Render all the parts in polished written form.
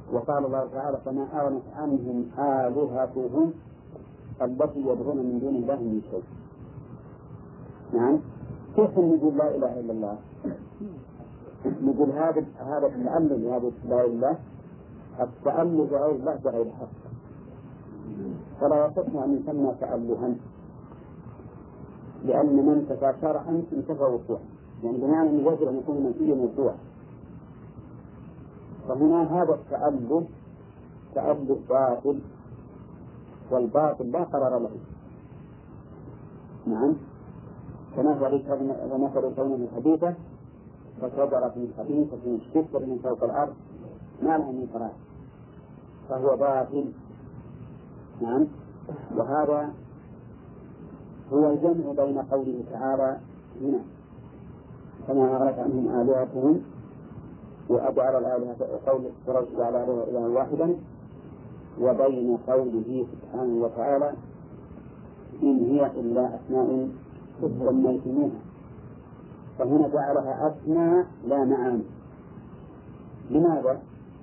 وقال الله تعالى فما أغنت عنهم آلهتهم التي يدعون من دون الله من شيء. نعم، كيف نقول لا إله إلا الله؟ نقول هذا التألل بهذه لا إله إلا الله، التألل بغير الله بغير حق، فلا يصح أن يسمى تألها، لأن من انتفى شرعا انتفى وقوعا، يعني بمعنى أن يجب أن يكون منفيا وقوعا. فهنا هذا التألل تألل باطل، والباطل لا قرار له. نعم، فمثل كونه حديثة فشجرة خبيثة اشتكت من فوق الأرض ما لها من قرار، فهو باطل. نعم، وهذا هو الجمع بين قوله تعالى هنا فما أغنت عنهم آلهتهم وأجعل الآلهة قول فرجت على إله واحدا، وبين قوله سبحانه وتعالى إن هي إلا أسماء سميتموها، فهنا جعلها أسماء لا معاني. لماذا؟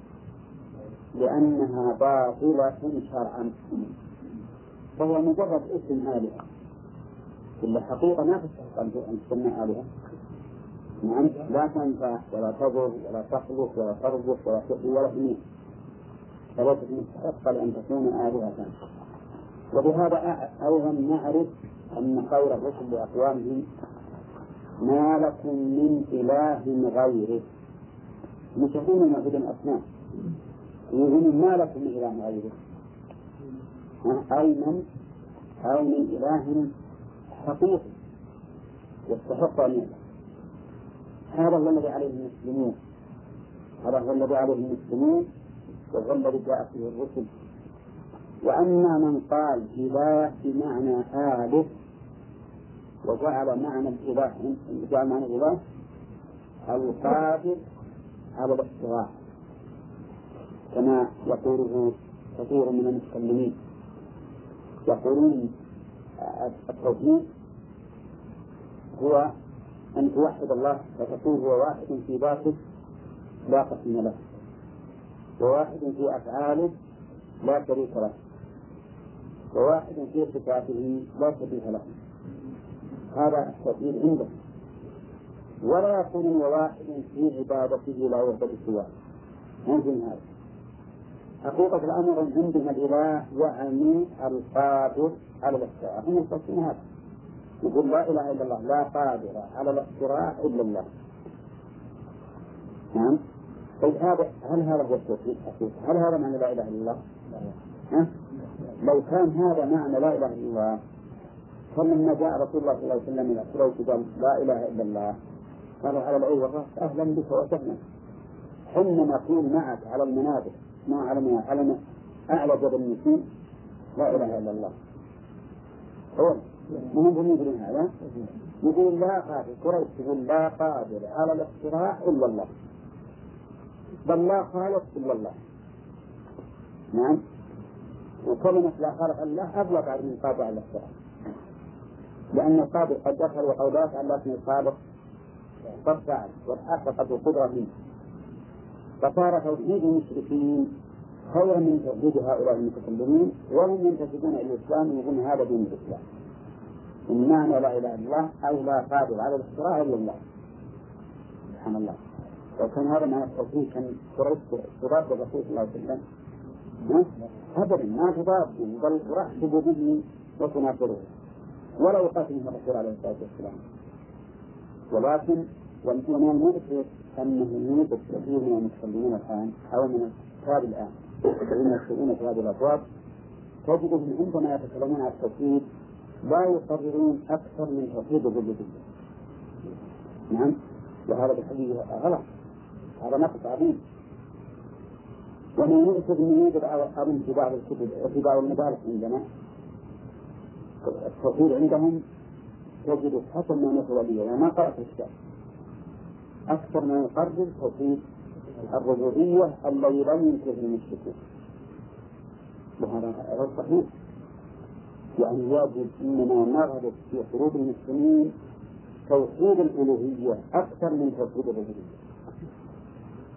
لأنها باطلة شرعا، فهو مجرد اسم آلهة، إلا حقيقة ما تستحق أن تسمى آلهة. نعم، لا تنفع ولا تضر ولا تخلق ولا ترزق ولا تحيي ولا تميت، فليست مستحقة لأن تكون آلهة. وبهذا أيضا نعرف أن قول الرسل لأقوامهم ما لكم من إله غيره، مشهدون معبود الأصنام، يقولون ما لكم من إله غيره، أي من إله حقيقي يستحق أن يعبد. هذا هو الذي عليه المسلمون، هذا هو الذي عليه المسلمون، وهو الذي جاء فيه الرسل. وأما من قال إله بمعنى آله وجعل معنى الإله القادر على الاختراع، كما يقوله كثير من المتكلمين، يقولون التوحيد هو أن توحد الله فتقول هو واحد في ذاته لا قسم له، وواحد في أفعاله لا شريك له، وواحد في صفاته لا شبيه له. هذا التوحيد عنده. ولا يكون واحد في عبادته لا يعبد سواه، ممكن هذا. حقيقة الأمر عندنا الإله يعني القادر على الاختراع، هم يقصدون هذا، يقول لا إله إلا الله لا قادر على الاختراع إلا الله. نعم، طيب هل هذا هو التوحيد حقيقة؟ هل هذا معنى لا إله إلا الله؟ لو كان هذا معنى لا إله إلا الله، فلما جاء رسول الله صلى الله عليه وسلم إلى قريش قال لا إله إلا الله، قالوا على العين والرأس أهلا بك وسهلا، حنا نقول معك على المنابر ما على أعلى جبل المسلم لا إله إلا الله. هو مهم يقولون هذا، يقول لا قادر، قريش يقول لا قادر على الاختراع إلا الله، بل لا خالق إلا الله. نعم، وكلمة لا خالق الله أبلغ من القادر على الاختراع، لأن القادر قد دخل وقولات على اسم الخالق قد فعل وتحققت القدرة منه، فصار توحيد المشركين خيرا من توحيد هؤلاء المتكلمين، وهم ينتسبون إلى الإسلام ويقولون هذا دين الإسلام. إن معنى لا إله إلا الله أي لا قادر على الاختراع إلا الله. سبحان الله، لو كان هذا معنى التوحيد كان قريش تضاد الرسول صلى الله عليه وسلم؟ أبدا ما تضاد، بل ترحب به وتناصره ولا يقاتله الرسول عليه الصلاة والسلام. ولكن والإيمان المؤسف أنه يوجد كثير من المتكلمين الآن أو من الكتاب الآن الذين يكتبون في هذه الأبواب، تجدهم عندما يتكلمون عن التوحيد لا يقررون أكثر من توحيد الربوبية. نعم، وهذا بالحقيقة غلط، هذا نقص عظيم. ومن يؤسف أن يوجد أظن في بعض الكتب وفي بعض المدارس عندنا التوحيد عندهم تجد حسن ما نقول لي وما قرأت الكتاب أكثر ما يقرر توحيد الربوبية الذي لم ينكره المشركون، وهذا غير صحيح. يعني يجب أننا نرغب في قلوب المسلمين توحيد الألوهية أكثر من توحيد الربوبية.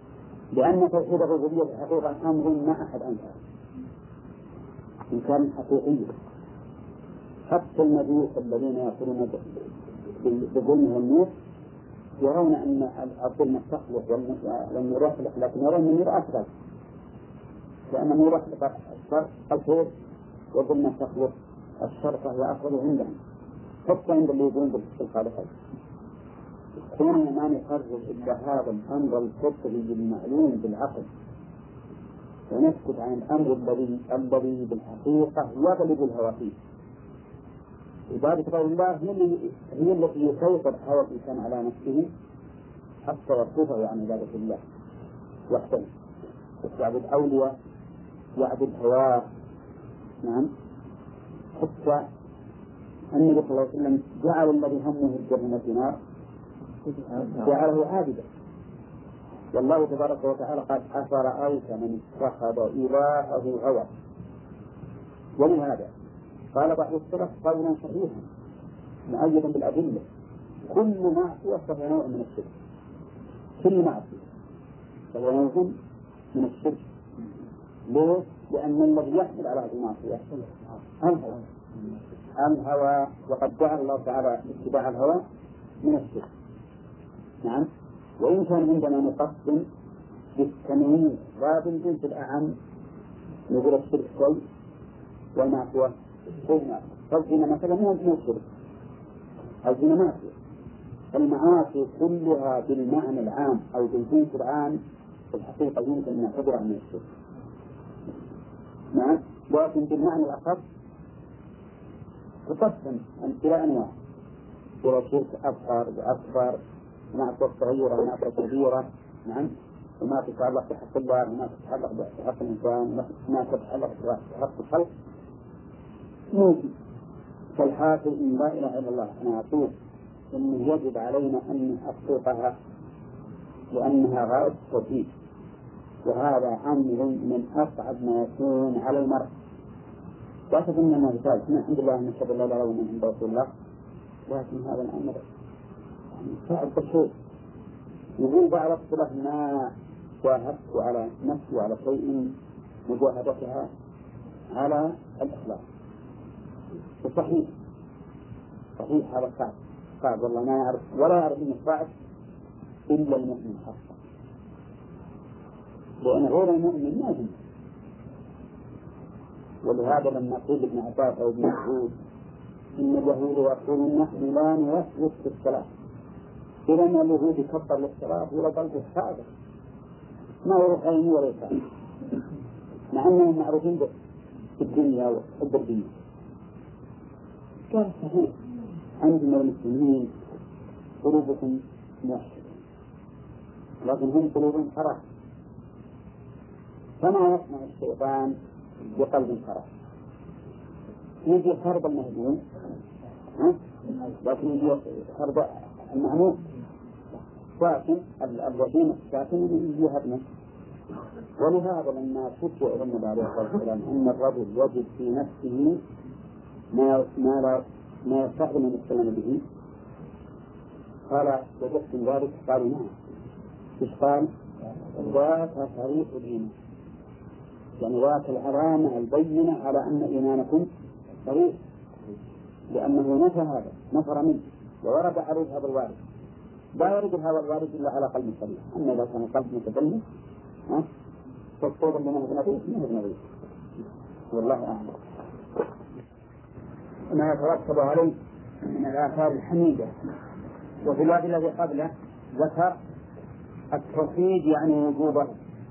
لأن توحيد الربوبية في الحقيقة أمر ما أحد أنكره إن كان حقيقيا. حتى المجوس الذين يقولون بالظلم والنور يرون أن الظلم تخلق والنور يخلق، لكن يرون أن النور أكبر، لأن النور يخلق الخير والظلم تخلق الشر، فهي أفضل عندهم حتى عند اللي يقولون بالخالقين. كوننا ما نقرر إلا هذا الأمر الفطري المعلوم بالعقل ونسكت عن الأمر الذي بالحقيقة يغلب الهوى فيه. عبادة غير الله هي التي يسيطر هوى الإنسان على نفسه حتى يصرفه عن عبادة الله وحده، يعبد أولياء، يعبد هواه. نعم، حتى النبي صلى الله عليه وسلم جعل الذي همه الجنة في النار جعله عابدا، والله تبارك وتعالى قال أفرأيت من اتخذ إلهه هوى. ولهذا قال بعض السلف قولا صحيحا مؤيدا بالأدلة: كل معصية فهو نوع من الشرك. كل معصية فهو نوع من الشرك. ليه؟ لأن الذي يحمل على هذه المعصية الهوى، وقد جعل الله تعالى اتباع الهوى من الشرك. نعم، وإن كان عندنا نقسم بالتمييز لا بالجنس الأعم، نقول الشرك شيء والمعصية شيء. فالزنا مثلا مو الشرك، الزنا معصية. المعاصي كلها بالمعنى العام أو بالجنس العام في الحقيقة يمكن أن نعتبرها من الشرك. نعم، لكن بالمعنى الأخف تقسم إلى أنواع: إلى شرك أصغر وأكبر، معصية صغيرة ومعصية كبيرة. نعم، وما تتعلق بحق الله وما تتعلق بحق الإنسان وما تتعلق بحق الخلق. ممكن. فالحاصل إن لا إله إلا الله أنا أقول إنه يجب علينا أن نحققها لأنها غاية التوحيد، وهذا أمر من أصعب ما يكون على المرء. لا تظن أنه مثال الحمد لله أن شاء الله لا يوم عند رسول الله، لكن هذا الأمر صعب بشيء. يقول بعض الصلاة ما جاهدت على نفسي وعلى شيء مجاهدتها على الإخلاص. صحيح هذا صعب والله، ما يعرف ولا يعرف أنه صعب إلا المؤمن حقا، لأن غير المؤمن ما يهم. ولهذا لما قيل ابن عباس أو ابن مسعود إن اليهود يقولون نحن لا نوسوس في الصلاة، إذا أن اليهود يكبر للصلاة ولا قلبه صادق ما يروح عيني ولا يساعد، مع أنهم معروفين في الدنيا وحب الدنيا. كان صحيح عندنا المسلمين قلوبهم موحدة، لكن هم قلوبهم حرام. فما يصنع الشيطان بقلب حرام؟ يجي خرب المهدوم، لكن يجي خرب المعمول ساكن، الوحيم الساكن يجي هدمه. ولهذا لما فتوا إلى النبي عليه الصلاة والسلام أن الرجل يجد في نفسه ما يستخدم المسلم به، قال وجدتم ذلك؟ قالوا نعم. إيش قال؟ ذاك طريق دينه، يعني ذاك العلامة البينة على أن إيمانكم صحيح، لأنه نفى هذا، نفر منه وورد عليه هذا الوارد. لا يرد هذا الوارد إلا على قلب صحيح. أما إذا كان القلب متدلل فالصوت اللي نهضنا به نهضنا به. والله أعلم. ما يترتب عليه من الآثار الحميدة. وفي الواد الذي قبله ذكر التوحيد يعني وجوبه.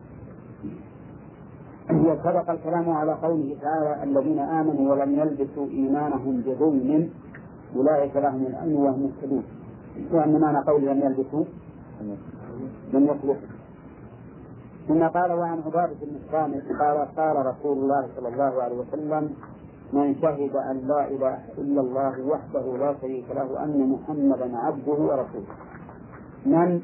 سبق الكلام على قوله تعالى الذين آمنوا ولم يلبسوا إيمانهم بظلم أولئك لهم الأمن وهم مهتدون. وأن معنى قول لم يلبسوا لم يخلقوا. ثم قال وعن عبادة بن الصامت قال رسول الله صلى الله عليه وسلم من شهد أن لا إله إلا الله وحده لا شريك له أن محمدا عبده ورسوله. من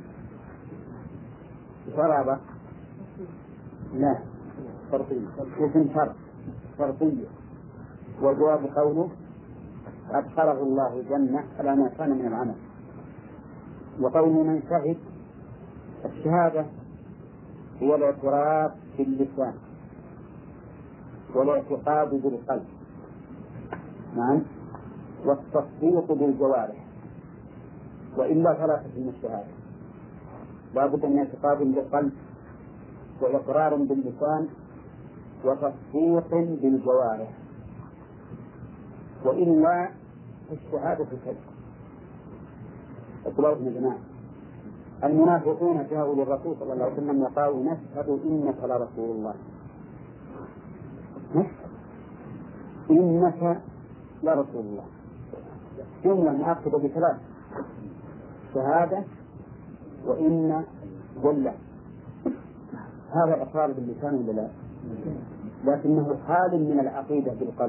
شرب لا شرطية، اسم شرطية، والجواب قوله أدخله الله الجنة على ما كان من العمل. وقوله من شهد، الشهادة هي الاعتراف باللسان والاعتقاد بالقلب، نعم، والتصديق بالجوارح، وإلا فلا تتم الشهادة. لا بد من اعتقاد بالقلب وإقرار باللسان وتصديق بالجوارح، وإلا الشهادة كذب. اطلعوا يا جماعة، المنافقون جاءوا للرسول صلى الله عليه وسلم وقالوا نشهد إنك لرسول الله، نشهد إنك لرسول الله، جملة مؤكدة بثلاث: شهادة وإن ولا. هذا إقرار باللسان ولا لا؟ لكنه حال من العقيدة بالقلب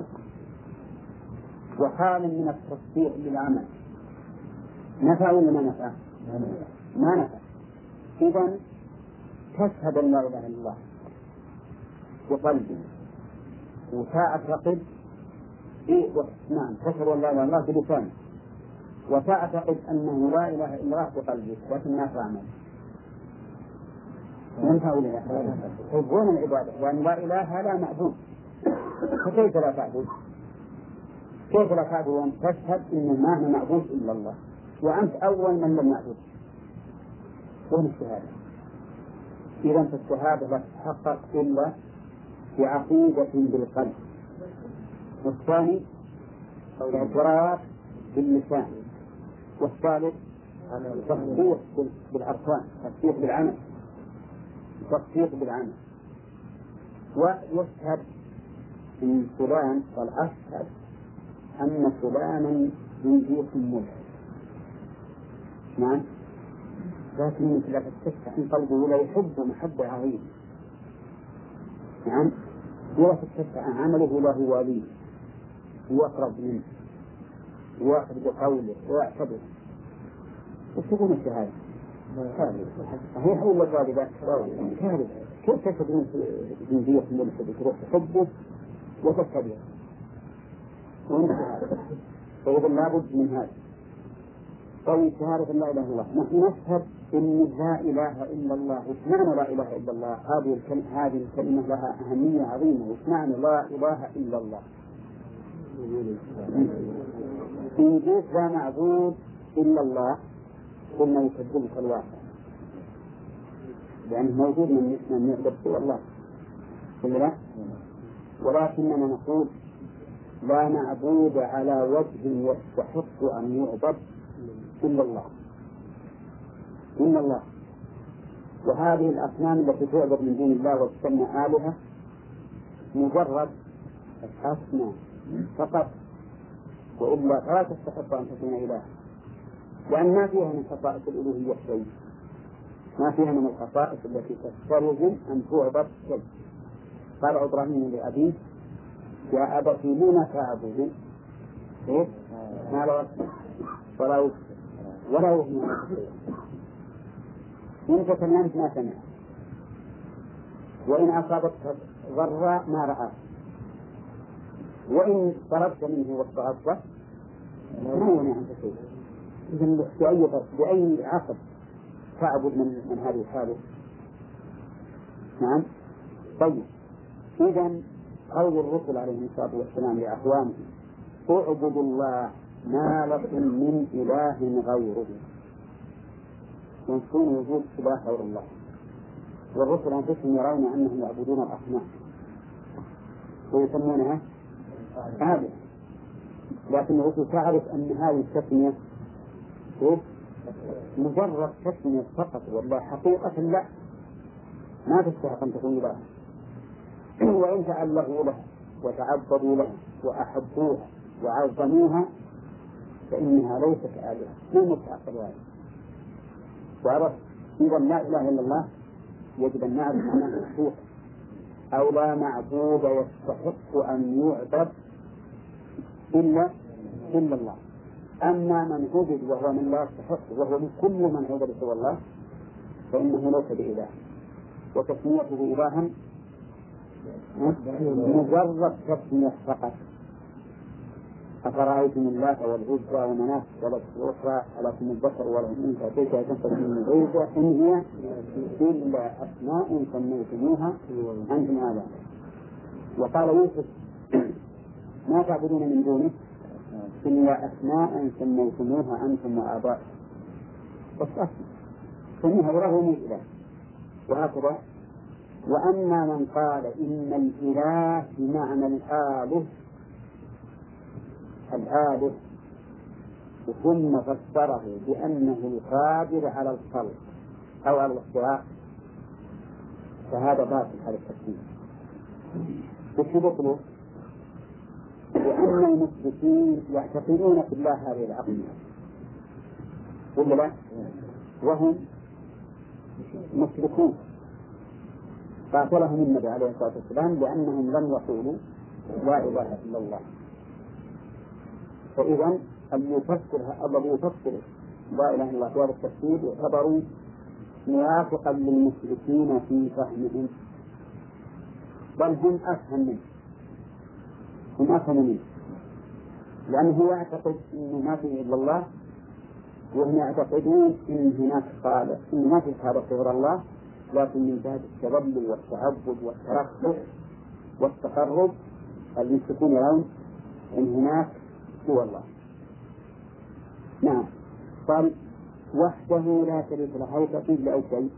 وحال من التصديق بالعمل. نفع ولا ما نفع؟ ما نفع. إذن تشهد أن لا إله إلا الله بقلبي وتعتقد نعم تشهد أن لا إله إلا الله بلسانك وتعتقد أنه لا إله إلا الله بقلبك لكن ما تعمل. ينفع ولا لا؟ يحبون العبادة وأن لا إله لا معبود، فكيف لا تعبد؟ كيف لا تعبد وأن تشهد أن ما هو معبود إلا الله وأنت أول من لم يعبد؟ وين الشهادة؟ إذا فالشهادة لا تتحقق إلا بعقيدة بالقلب. والثاني الاعتراف باللسان. والثالث التصديق بالأركان، التصديق بالعمل، التصديق بالعمل. ويشهد من فلان والأشهد أن فلانا ينجيكم ملحد، نعم، لكن لا تستفتح من قلبه ولا يحب محبة عظيمة، نعم، ولا تستفتح عن عمله له واليه ويقرب منه ويأخذ بقوله ويعتبر. وتكون الشهادة صحيح ولا كاذبة؟ كاذبة. كيف تشهد جنسية ملحد تروح تحبه وتتبعه؟ فإذا لابد من هذا. طيب شهادة لا إله إلا الله، نحن نشهد إن لا إله إلا الله. وش معنى لا إله إلا الله؟ هذه الكلمة لها أهمية عظيمة. وش معنى لا إله إلا الله؟ إن جئت لا معبود إلا الله قلنا يكذبك الواقع، لأنه موجود من يعبد سوى الله، لا؟ ولكننا نقول لا معبود على وجه يستحق أن يعبد إلا الله، إلا الله. وهذه الأصنام التي تعبد من دون الله وتسمى آلهة مجرد أصنام فقط، وإلا لا تستحق أن تكون إله، لأن ما فيها من خصائص الألوهية شيء، ما فيها من الخصائص التي تستلزم أن تعبد شيء. قال إبراهيم لأبيه يا أبتي لم تعبد ما لا يسمع ولا يغني إن تكلمت ما سمع، وإن أصابتك ضراء ما رأى، وإن طلبت منه واستعطته ما يغني عنك شيء. إذن بأي عصر تعبد من هذه الحالة؟ نعم. طيب إذن قول الرسل عليهم الصلاة والسلام لأقوامهم اعبدوا الله ما لكم من إله غيره، ينفون وجود إله غير الله. والرسل أنفسهم يرون أنهم يعبدون الأصنام ويسمونها آلهة، لكن الرسل تعرف أن هذه التسمية مجرد تسمية فقط، والله حقيقة لا، ما تستحق أن تكون إله. وإن تعلقوا له وتعبدوا له وأحبوها وعظموها فإنها ليست آلهة، من مستحق ذلك. وعرف إذا لا إله إلا الله يجب أن نعرف أنها مخلوق أو لا معبود يستحق أن يعبد إلا الله. أما من عبد وهو من لا يستحق وهو من كل من عبد سوى الله فإنه ليس بإله، وتسميته إلها مجرد تسمية فقط. أفرأيتم اللات والعزى ومناة الأخرى ألكم الذكر وله الأنثى كيف تنفذ من العزى إن هي إلا أسماء سميتموها أنتم آباء. وقال يوسف ما تعبدون من دونه إلا أسماء سميتموها أنتم وآباء بس أسماء سميها ورغم الإله. وهكذا. وأما من قال إن الإله بمعنى الآله ثم فسره بأنه القادر على الخلق أو على الاختراع فهذا باطل هذا التفسير. بطله لأن المثبتين يعتقدون في الله هذه العقيدة ولا لا؟ وهم مشركون قاتلهم النبي عليه الصلاة والسلام لأنهم لم يقولوا لا إله إلا الله. فإذا الذي يفسر لا إله إلا الله في هذا التفسير يعتبروا موافقا للمشركين في فهمهم، بل هم أفهم منه لأنه يعتقد أنه ما فيه إلا الله، وهم يعتقدون أن هناك خالق، أن ما فيه خالق غير الله، لكن من جهة التذلل والتعبد والترقب والتقرب المشركون يرون أن هناك هو الله. نعم. قال وحده لا شريك له، هل تفيد لأي شيء؟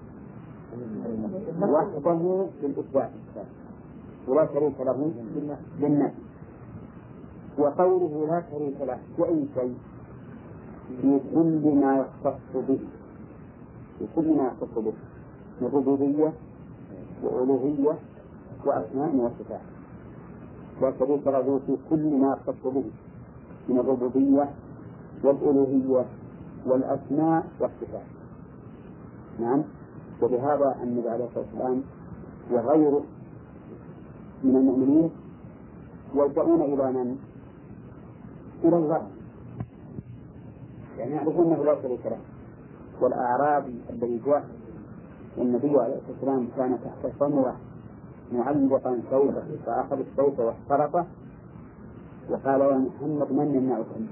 وحده بالإثبات ولا شريك له بالنفي. وقوله لا شريك له بأي شيء في كل ما يختص به، في كل ما يختص به من ربوبية وألوهية وأسماء وصفات. لا شريك له في كل ما يختص به من الربوبية والألوهية والأسماء والصفات. نعم. وبهذا النبي عليه الصلاة والسلام وغيره من المؤمنين يلجؤون إلى من؟ إلى الله، يعني يعرفون أنه لا شريك له. والأعرابي الذي جاء والنبي عليه الصلاة والسلام كان تحت ثمرة معلقا ثوبه فأخذ الثوب واحترقه وقال يا محمد من يمنعك منه؟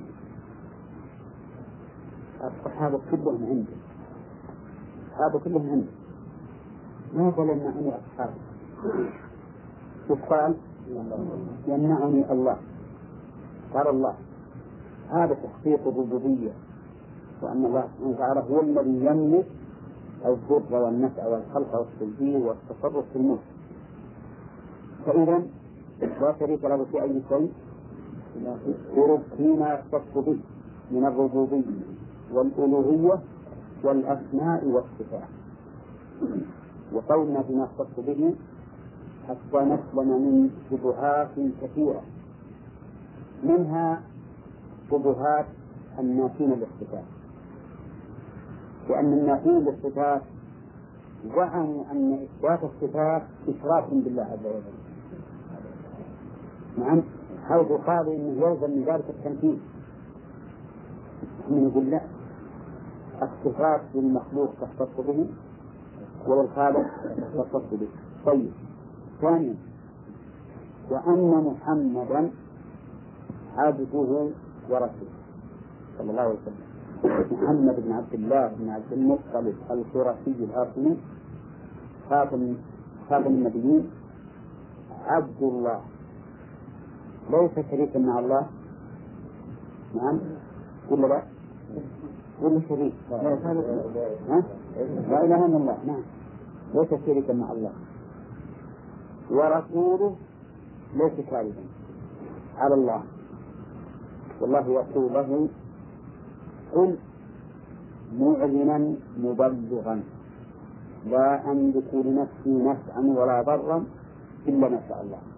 الصحابة كلهم عنده ما قال يمنعني أصحابي، وقال يمنعني الله. قال الله هذا تحقيق الربوبية، وأن الله سبحانه وتعالى هو الذي يملك الضر والنفع والخلق والتدبير والتصرف في الملك. فإذا لا شريك له في أي شيء فيما يختص به من الربوبية والألوهية والأسماء والصفات. وقولنا فيما يختص به حتى نسلم من شبهات كثيرة، منها شبهات النافين للصفات، لأن النافين للصفات زعموا أن إثبات الصفات إشراك بالله عز وجل. نعم. حيث قالوا إنه يلزم من ذلك التنفيذ. من يقول لا، الصفات للمخلوق تختص به وللخالق تختص به. طيب. ثانيا وأن محمدا عبده ورسوله صلى الله عليه وسلم. محمد بن عبد الله بن عبد المطلب القرشي الهاشمي خاتم النبيين عبد الله ليس شريكا مع الله. نعم ولا لا؟ ولا شريك؟ لا إله إلا الله. نعم ليس شريكا مع الله. ورسوله ليس كاذبا على الله، والله يقول له قل معلنا مبلغا لا أملك لنفسي نفعا ولا ضرا إلا ما شاء الله.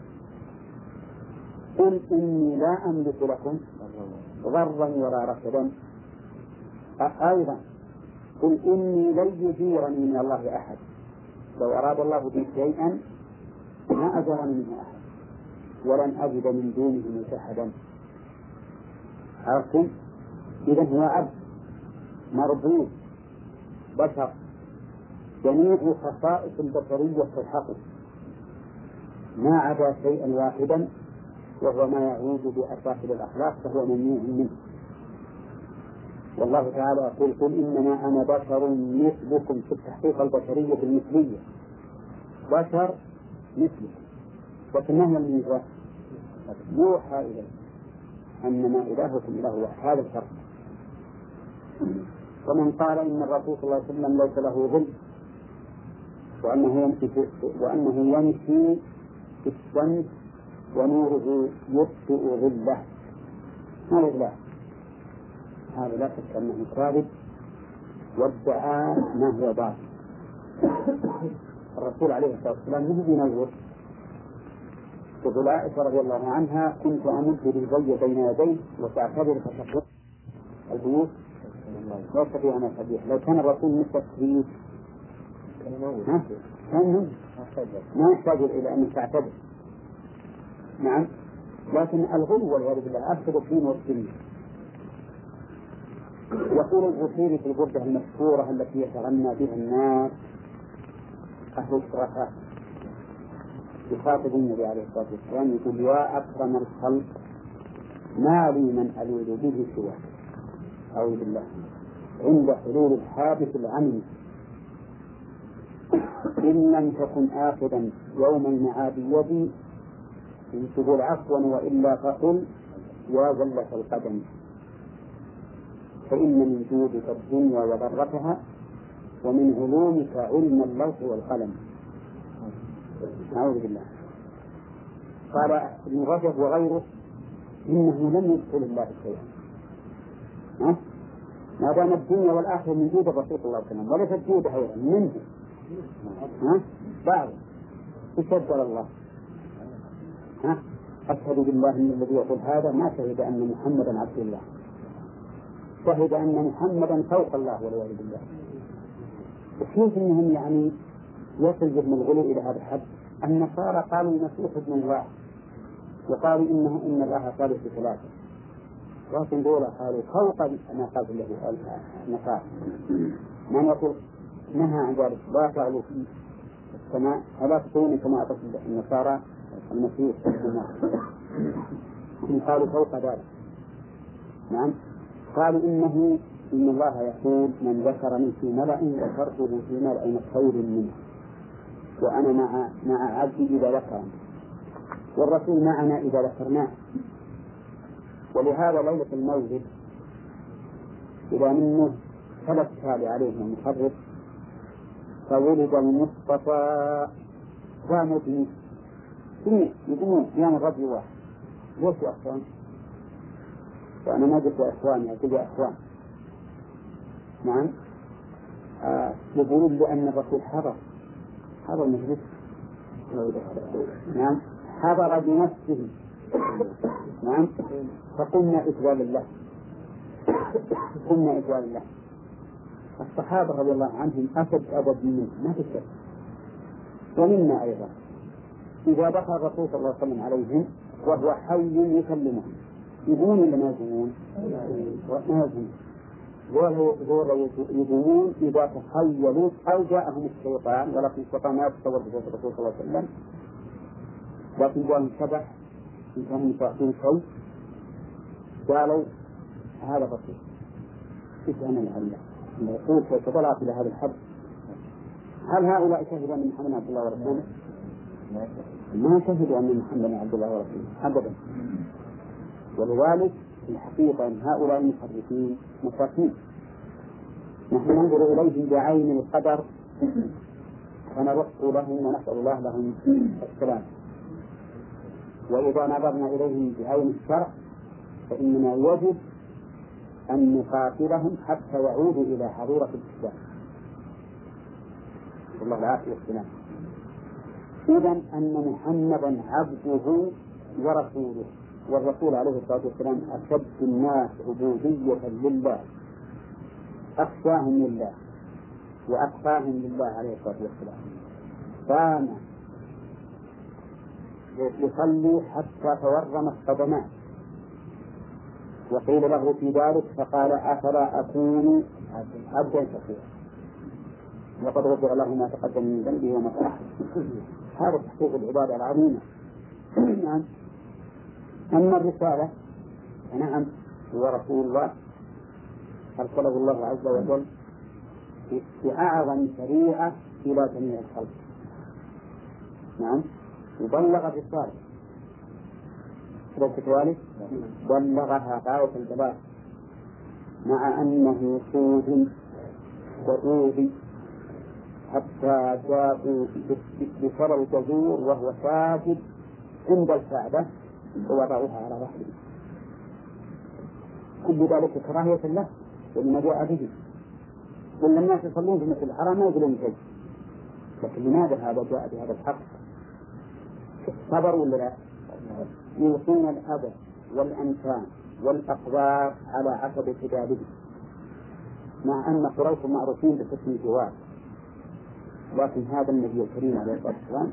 قل إني لا أملك لكم ضرا ولا رشدا. أيضا قل إني لن يجيرني من الله أحد، لو أراد الله بي شيئا ما أجرني منه أحد ولن أجد من دونه ملتحدا. عرفتم؟ إذن هو عبد مربوط بشر، جميع خصائص البشرية تلحقه ما عدا شيئا واحدا وهو ما يعود بأساطير الأخلاق فهو ممنوع منه. والله تعالى يقول قل إنما أنا بشر مثلكم في التحقيق البشرية المثلية، بشر مثلكم، لكن ما هي الميزة؟ يوحى إليه أنما إلهكم إله واحد، هذا الفرق. ومن قال إن الرسول صلى الله عليه وسلم ليس له ظل وأنه يمشي في الشمس ونوره يطفئ ظله، هذا لا شك أنه كاذب وادعى ما هو باطل. الرسول عليه الصلاة والسلام مو بينور. تقول عائشة رضي الله عنها كنت أمد بالبي بين يديه وتعتبر فتقول البيوت لا يستطيع أن يستطيع. لو كان الرسول مثل البيوت كان ما يحتاج إلى أن تعتبر. نعم، لكن الغلو والعياذ بالله أفسد الدين والدنيا. يقول البصيري في البردة المشهورة التي يتغنى بها الناس أهل الشرفاء يخاطب النبي عليه الصلاة والسلام يقول يا أكرم الخلق ما لي من ألوذ به سواك، أعوذ بالله، عند حلول الحادث العميم إن لم تكن آخذا يوم المعاد يدي تقول عفوا وإلا فقل يا زلة القدم، فإن من جودك الدنيا وضرتها ومن علومك علم اللوح والقلم. أعوذ بالله. قال ابن رجب وغيره إنه لم يدخل الله شيئا، ما دام الدنيا والآخرة من جود الرسول صلى الله عليه وسلم وليس جود غيره منه بعض تشدر الله. أشهد بالله من الذي يقول هذا ما شهد أن محمدا عبد الله، شهد أن محمدا فوق الله والعياذ بالله. وكيف إنهم يعني يصل بهم الغلو إلى هذا الحد؟ النصارى قالوا المسيح ابن الله وقالوا إن الله ثالث ثلاثة، لكن دول قالوا فوق ما قال له النصارى. من يقول نهى عن ذلك لا تعلو في السماء ألا تكون كما تصل النصارى المسيح ابن الله، قالوا فوق ذلك. نعم، قالوا إن الله يقول من ذكرني في ملأ ذكرته في ملأ خير منه وأنا مع عبدي إذا ذكرني، والرسول معنا إذا ذكرناه. ولهذا ليلة المولد إذا منه ثلاث تالي عليه المحرف فولد المصطفى ومدني يقولون يوم الرجل واحد. ليش يا أخوان؟ وأنا ما قلت يا أخوان، أقول يا أخوان. نعم، يقولون لأن الرسول حضر مجلس، نعم حضر بنفسه، نعم، فقلنا إجلال الله. الصحابة رضي الله عنهم أسد أدب منه ما في شيء، ومنا أيضا إذا دخل الرسول صلى الله عليه وسلم عليهم وهو حي يكلمهم يقولون ولا ما يقولون؟ يقولون إذا تخيلوا أو جاءهم الشيطان، ولكن الشيطان ما يتصور بصوت الرسول صلى الله عليه وسلم، لكن جاءهم شبح إن كانوا يطاعون شيء قالوا هذا الرسول كيف أنا الله الرسول فطلعت إلى هذا الحد. هل هؤلاء شهدوا أن محمد عبد الله ورسوله؟ ما شهدوا أن محمد عبد الله ورسوله أبدا. ولذلك الحقيقة أن هؤلاء المحرفين مساكين، نحن ننظر إليهم بعين القدر ونرق لهم ونسأل الله لهم السلام، وإذا نظرنا إليهم بعين الشرع فإننا يجب أن نقاتلهم حتى يعودوا إلى حضورة الإسلام. والله العافية والسلام. إذن أن محمدا عبده ورسوله، والرسول عليه الصلاة والسلام أشد الناس عبودية لله، أخشاهم لله وأتقاهم لله عليه الصلاة والسلام. كان يصلي حتى تورمت قدماه، وقيل له في ذلك فقال أفلا أكون عبدا شكورا وقد غفر له ما تقدم من ذنبه وما تأخر. هذا تحقيق العبادة العظيمة. أما الرسالة فنعم هو رسول الله أرسله الله عز وجل بأعظم شريعة إلى جميع الخلق. نعم وبلغ الرسالة كذلك بلغها غاية البلاغ مع أنه سوء وأوذي حتى جاءوا بشر الجزور وهو ساجد عند الكعبة ووضعوها على رحله، كل ذلك كراهية له ولما جاء به. ولا الناس يصلون في مثل الحرام ما يقولون شيء، لكن لماذا هذا جاء بهذا الحق؟ صبر ولا لا؟ يلقون الأذى والأنسان والأقدار على عقب كتابه، مع أن قريش معروفين بحسن الجوار، لكن هذا النبي الكريم عليه الصلاة والسلام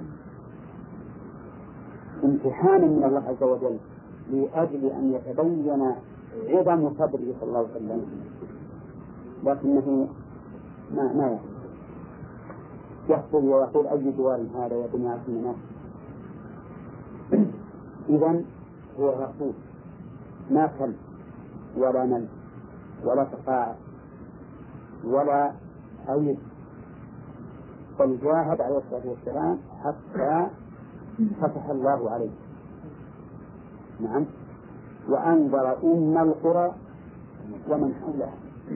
امتحانا من الله عز وجل لأجل أن يتبين عظم صبره صلى الله عليه وسلم، لكنه ما يحصل ويقول أي جوار هذا يا بني عبد المناف. إذن هو رسول ما كل ولا مل ولا تقاعد ولا عيب، بل جاهد عليه الصلاة والسلام حتى فتح الله عليه. نعم وأنذر القرى ومن حولها.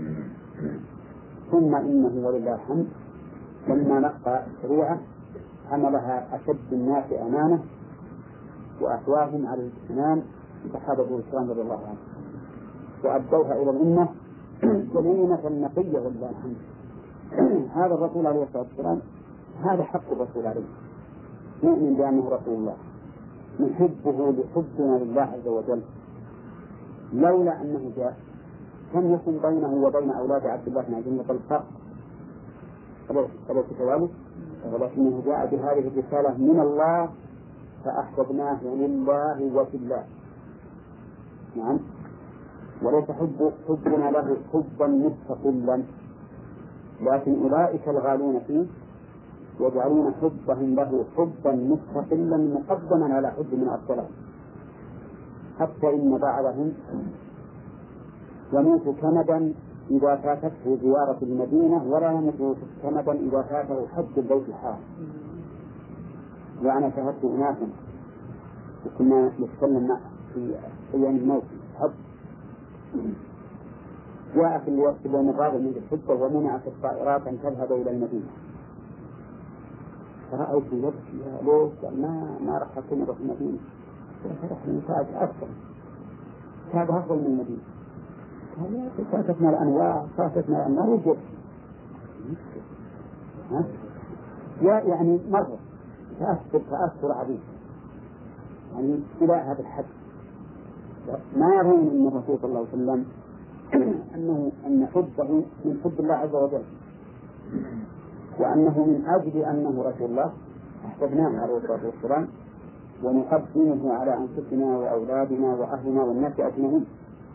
ثم إنه ولله الحمد لما نقى الشريعة حملها أشد الناس أمانة وأحواهم على الإسلام صحابة الإسلام رضي الله عنهم، وأدوها إلى الأمة سليمة نقية ولله الحمد. هذا الرسول عليه الصلاة والسلام هذا حق الرسول عليه، نؤمن بأنه رسول الله، نحبه لحبنا لله عز وجل. لولا أنه جاء كم يكن بينه وبين أولاد عبد الله بن عبد الفرق، أليس كذلك؟ ولكنه جاء بهذه الرسالة من الله فأحببناه لله وفي الله. نعم وليس حبنا له حبا مستقلا، لكن أولئك الغالون فيه يجعلون حبهم له حبا مستقلا مقدما على حب من أفضله، حتى إن بعضهم يموت كمدا إذا فاتته زيارة المدينة ولا يموت كمدا إذا فاته حج البيت الحرام. وأنا شاهدت أناسا وكنا نتكلم في أيام الموت حج، جاء في اليوم الرابع من الحجة ومنعت الطائرات أن تذهب إلى المدينة، فرأيت يبكي ليش ما راح أكون في المدينة، فرح النتاج أكثر هذا أفضل من المدينة، فاتتنا الأنواع وجد يعني مرة تأثر عظيم يعني إلى هذا الحد. ما يرون من الرسول صلى الله عليه وسلم أن حبه من حب الله عز وجل، وأنه من أجل أنه رسول الله أحببناه عليه الصلاة والسلام ونقدمه على أنفسنا وأولادنا وأهلنا والناس أجمعين.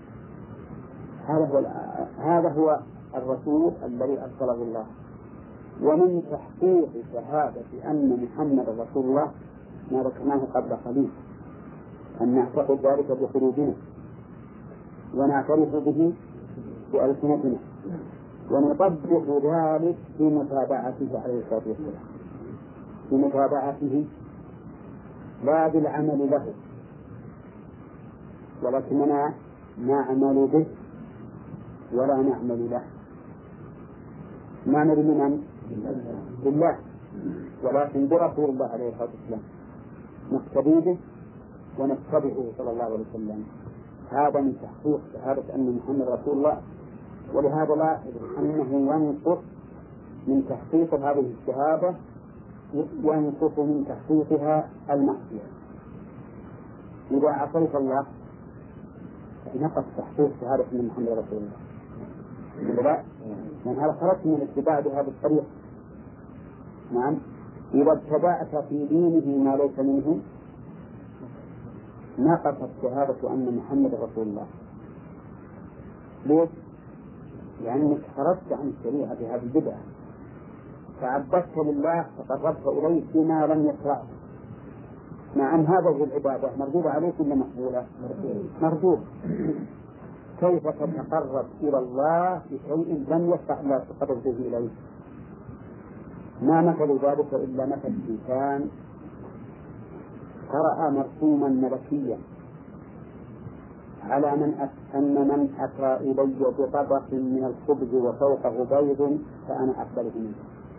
هذا هو الرسول الذي أرسله الله. ومن تحقيق شهادة أن محمد رسول الله ما ذكرناه قبل قليل أن نعتقد ذلك بقلوبنا ونعترف به بألسنتنا ونطبق ذلك بمتابعته عليه الصلاة والسلام، بمتابعته لا بالعمل له، ولكننا نعمل به ولا نعمل له. نعمل بمن؟ بالله، ولكن برسول الله عليه الصلاة والسلام نقتدي به ونتبعه صلى الله عليه وسلم. هذا من تحقيق شهادة أن محمد رسول الله. ولهذا لاحظ أنه ينقص من تحقيق هذه الشهادة، ينقص من تحقيقها المعصية. إذا عصيت الله نقص تحقيق شهادة أن محمد رسول الله. لا، من هذا خرجت من الاتباع بهذا الطريق. نعم، إذا ابتدأت في دينه ما ليس منه نقصت شهادة أن محمد رسول الله. ليش؟ لأنك خرجت عن الشريعة بهذه البدعة، فعبدت لله فقربت إليه بما لم يشرعه، مع أن هذه العبادة مردودة عليك ولا مقبولة؟ مردود. كيف تتقرب إلى الله بشيء لم يشرع الله تقرب به إليه؟ ما مثل ذلك إلا مثل إنسان قرأ مرسوما ملكيا على أن من أتى إلي بطبق من الخبز وفوقه بيض فأنا أقبله منه.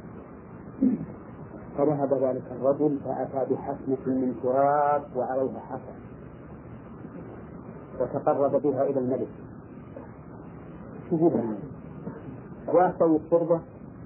فذهب ذلك الرجل فأتى بحسنة من تراب وعليها حسن وتقرب بها إلى الملك. شوفوا وأخذوا التربة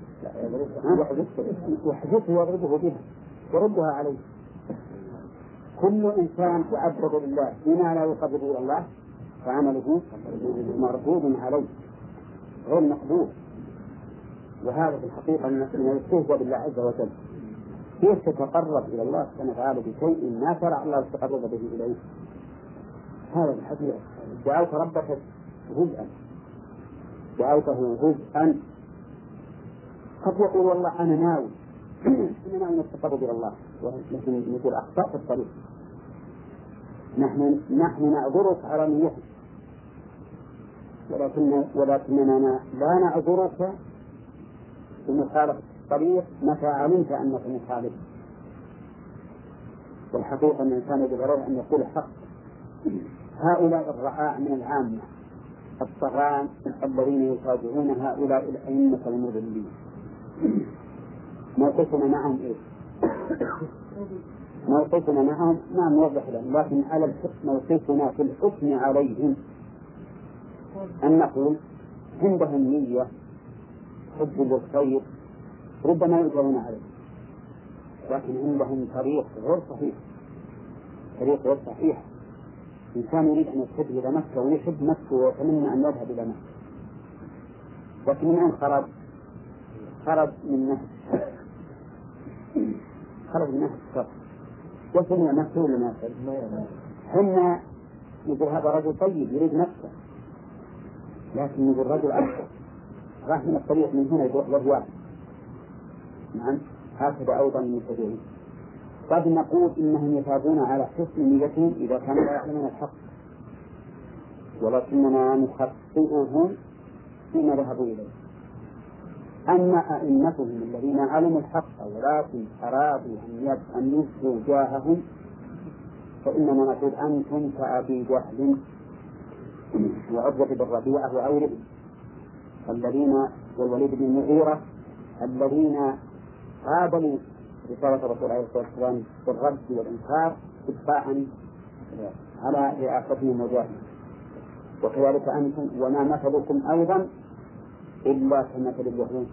يحدثه ويضربه بها يردها عليه. كل إنسان يعبد لله بما لا يقرب إلى الله فعمله مردود عليه غير مقبول. وهذا في الحقيقة من الاستهزاء بالله عز وجل. كيف تتقرب إلى الله سبحانه وتعالى بشيء ما شرع الله تقرب به إليه؟ هذا الحقيقة. دعوت ربك هزءا، دعوته هزءا. قد يقول والله أنا ناوي التقرب إلى الله، لكن نقول أخطأت الطريق. نحن نعذرك على نيتك، ولكننا لا نعذرك بمخالفة الطريق متى علمت أنك مخالف. والحقيقة أن الإنسان يجب عليه أن يقول الحق. هؤلاء الرعاع من العامة الطغاة الذين يتابعون هؤلاء الأئمة المضلين موقفنا معهم إيه؟ موقفنا معهم ما نوضح لهم، لكن على موقفنا في الحكم عليهم أن نقول عندهم نية حب بالخير ربما يجرون عليه، لكن عندهم طريق غير صحيح. إنسان يريد أن يذهب إلى مكة ويحب مكة ويتمنى أن يذهب إلى مكة، لكن من أين خرج من نهج الشر وسمع نفسه ولا ما حنا نقول هذا رجل طيب يريد نفسه، لكن نقول رجل أكثر راح من الطريق من هنا يروح للواحد. نعم هكذا أيضا المتبعين. قد نقول إنهم يثابون على حسن نيتهم إذا كانوا لا يعلمون الحق، ولكننا نخطئهم فيما ذهبوا إليه. أما أئمتهم الذين علموا الحق ولكن أرادوا أن يثبتوا جاههم فإننا نقول أنتم كأبي جهل وعتبة بن ربيعة وغيرهم الذين والوليد بن المغيرة الذين قابلوا رسالة الرسول عليه الصلاة والسلام بالرد والإنكار اتباعا على رئاستهم وجاههم. وكذلك أنتم وما مثلكم أيضا إلا كمثل اليهود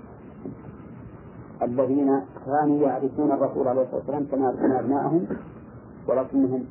الذين كانوا يعرفون الرسول عليه الصلاة والسلام كما يعرفون أبنائهم، ولكنهم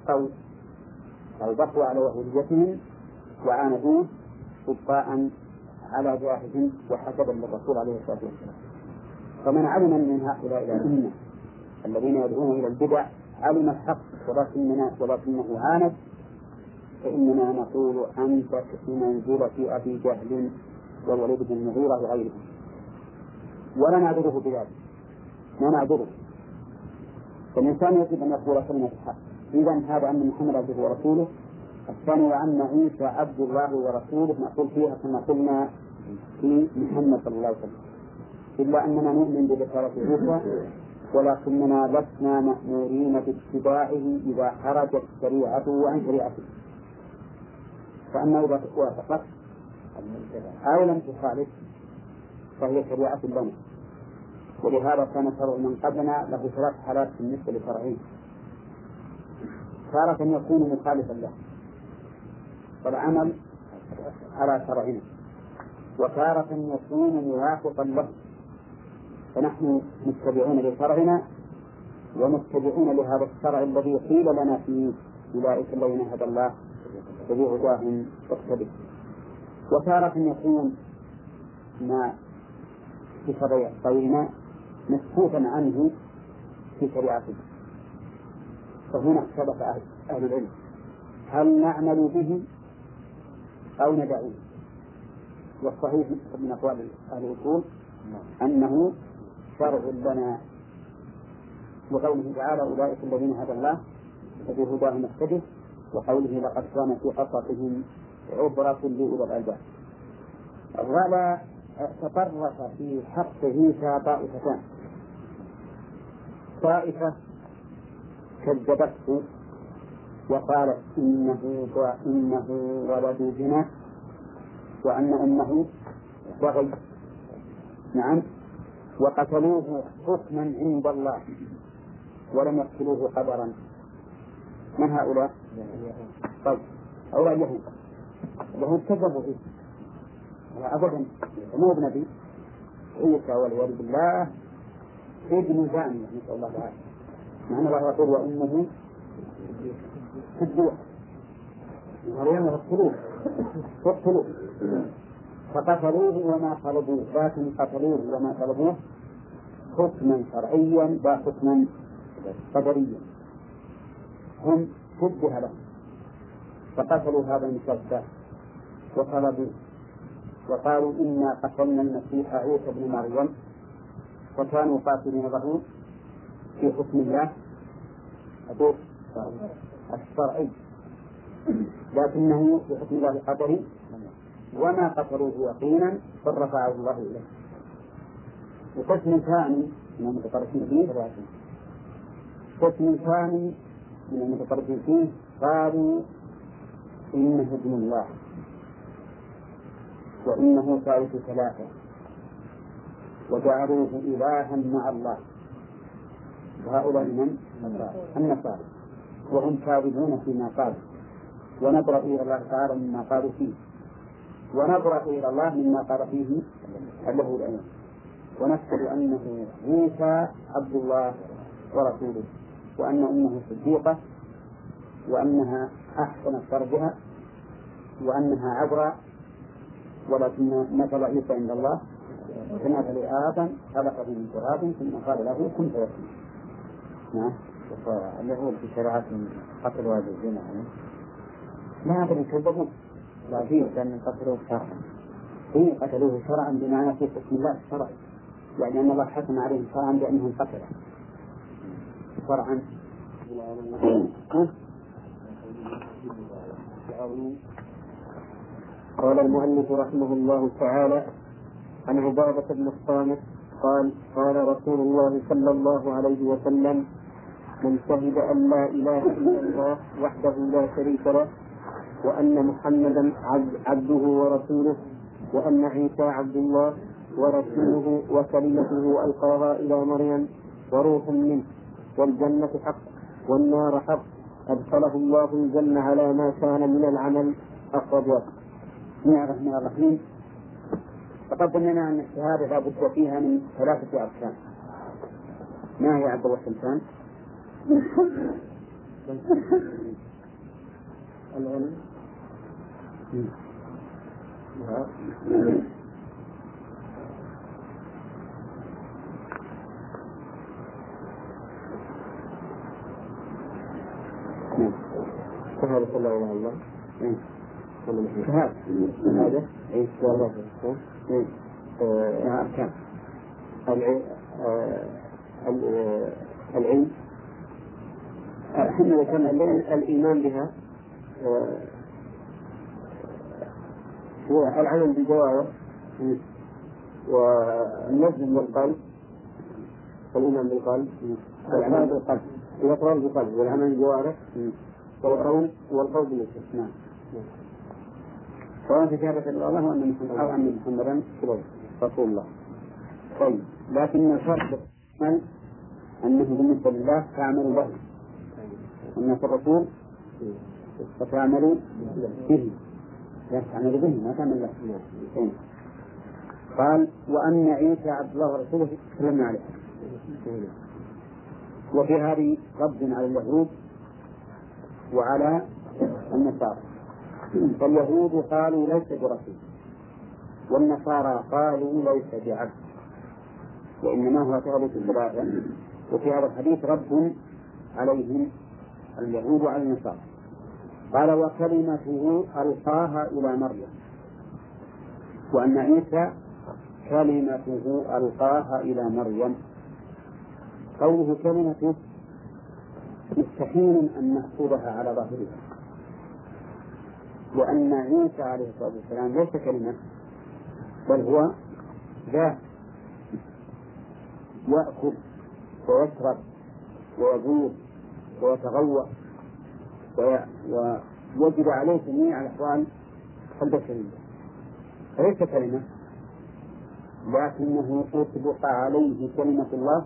بقوا على يهوديتهم وعاندوه ابقاء على جاههم وحسبا للرسول عليه الصلاة والسلام. فمن علم من هؤلاء الأئمة الذين يدعون إلى البدع علم الحق ولكنه عاند، فإننا نقول أنت بمنزلة أبي جهل والوليد بن المغيرة وغيرهم، ولا نعذره بذلك، ما نعذره. فالإنسان يجب أن يقول كلمة الحق. إذا هذا أن محمد عبده ورسوله. الثاني وأن عيسى عبد الله ورسوله نقول فيها كما قلنا في محمد صلى الله عليه وسلم، إلا أننا نؤمن برسالة عيسى ولكننا لسنا مأمورين باتباعه إذا خرجت شريعته عن شريعته. فأما إذا وافقت أو لم تخالف فهي شريعة لنا. ولهذا كان شرع من قبلنا له 3 حالات بالنسبة لشرعه: تارة يكون مخالفا له والعمل على شرعنا، وتارة يكون موافقا له فنحن متبعون لشرعنا ومتبعون لهذا الشرع الذي قيل لنا فيه أولئك الذين هدى الله فبهداهم اقتدوا. وتارة يكون ما في شرعنا مسكوتا عنه في شريعته. فهنا اختلف أهل العلم هل نعمل به أو ندعوه. والصحيح من أقوال أهل الأصول أنه شرع لنا، وقوله تعالى أولئك الذين هدى الله فبهداهم اقتدر، وقوله لقد كان في قصصهم عبرة لأولي الألباب. ولا تطرق في حق عيسى طائفتان: طائفة كذبته وقالت إنه ولد زنا وأن أمه بغي، نعم، وقتلوه حكما عند الله ولم يقتلوه قدرا. من هؤلاء؟ طيب هؤلاء اليهود. اليهود كذبوا فيه أبدا، مو بنبي. عيسى والعياذ بالله ابن زانية، نسأل الله العافية، مع أن الله يقول وأمه صديقة، مريم اقتلوه فقتلوه وما طلبوه، لكن قتلوه وما طلبوه حكما شرعيا لا حكما قدريا. هم شبه لهم فقتلوا هذا المشبه وطلبوا وقالوا إنا قتلنا المسيح عيسى ابن مريم، فكانوا قاتلين له في حكم الله الشرعي، لكنه في حكم الله القدري، وما قتلوه يقينا بل رفعه الله إليه. وقسم ثاني من المتطرفين فيه قالوا إنه ابن الله وإنه ثالث ثلاثة وجعلوه إلها مع الله. وهؤلاء من النصارى، وهم كاذبون فيما قالوا، ونبرأ إلى الله تعالى مما قالوا فيه، ونبرأ إلى الله مما قال فيه اليهود أيضا، ونشهد أنه عيسى عبد الله ورسوله، وأن أمه صديقة، وأنها أحسنت فرجها، وأنها عذراء، ولكن مثل عيسى عند الله كمثل آدم خلقه من تراب ثم قال له كن فيكون. نعم. اليهود في شريعة قتلوا هذا الزنا لا أدري كذبوا، لا فيه كان قتلوه شرعا. هي قتلوه شرعا بمعنى في حكم الله الشرعي، يعني أن الله حكم عليهم شرعا بأنهم قتلوا شرعا. قال المؤلف رحمه الله تعالى: عن عبادة بن الصامت قال: قال رسول الله صلى الله عليه وسلم: من شهد أن لا إله إلا الله وحده لا شريك له، وأن محمدا عبده ورسوله، وأن عيسى عبد الله ورسوله وكلمته ألقاها إلى مريم وروح منه، والجنة حق والنار حق، أدخله الله الجنة على ما كان من العمل. أخرجه. بسم الله الرحمن الرحيم. تقدم لنا أن الشهادة لا بد فيها من 3 أركان. ما هي عبد الله الإنسان؟ العلم شهادة لا إله إلا الله، شهادة أركان العلم، احنا ذكرنا الإيمان بها، والعمل بالجوارح، والنزل بالقلب، والإيمان بالقلب، والعمل بالقلب، والإقرار بالقلب، والعمل بالجوارح، والقول باللسان. نعم. سواء في شهادة الله وأن محمدا رسول الله. طيب، لكن الشرط أنه بالنسبة لله تعمل به، وأن الرسول فتعمل به، لا تعمل به ما تعمل له. قال: وأن عيسى عبد الله ورسوله تكلمنا عليه. وفي هذه رد على اليهود وعلى النصارى. فاليهود قالوا ليس برسول، والنصارى قالوا ليس بعبد، وإنما هو ثالث ثلاثة. وفي هذا الحديث رد عليهم اليهود وعلى النصارى. قال: وكلمته ألقاها إلى مريم، وأن عيسى كلمته ألقاها إلى مريم. قوله كلمته مستحيل أن نأخذها على ظاهرها، لأن عيسى عليه الصلاة والسلام ليس كلمة، بل هو ذات يأكل ويشرب ويبول ويتغوى ويجب عليه جميع الأحوال البشرية، فليس كلمة، لكنه أطبق عليه كلمة الله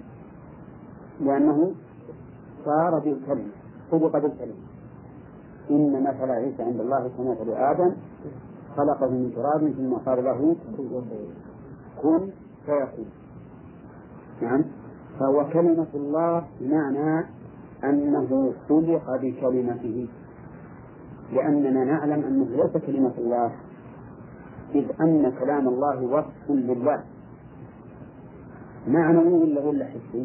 لأنه صار بالكلمة، طبق بالكلمة. إن مثل عيسى عند الله كمثل آدم خلقه من تراب ثم قال له كن فيكون. نعم، فهو كلمة الله بمعنى أنه خلق بكلمته، لأننا نعلم أنه ليس كلمة الله، إذ أن كلام الله وصف لله معنوي ولا حسي؟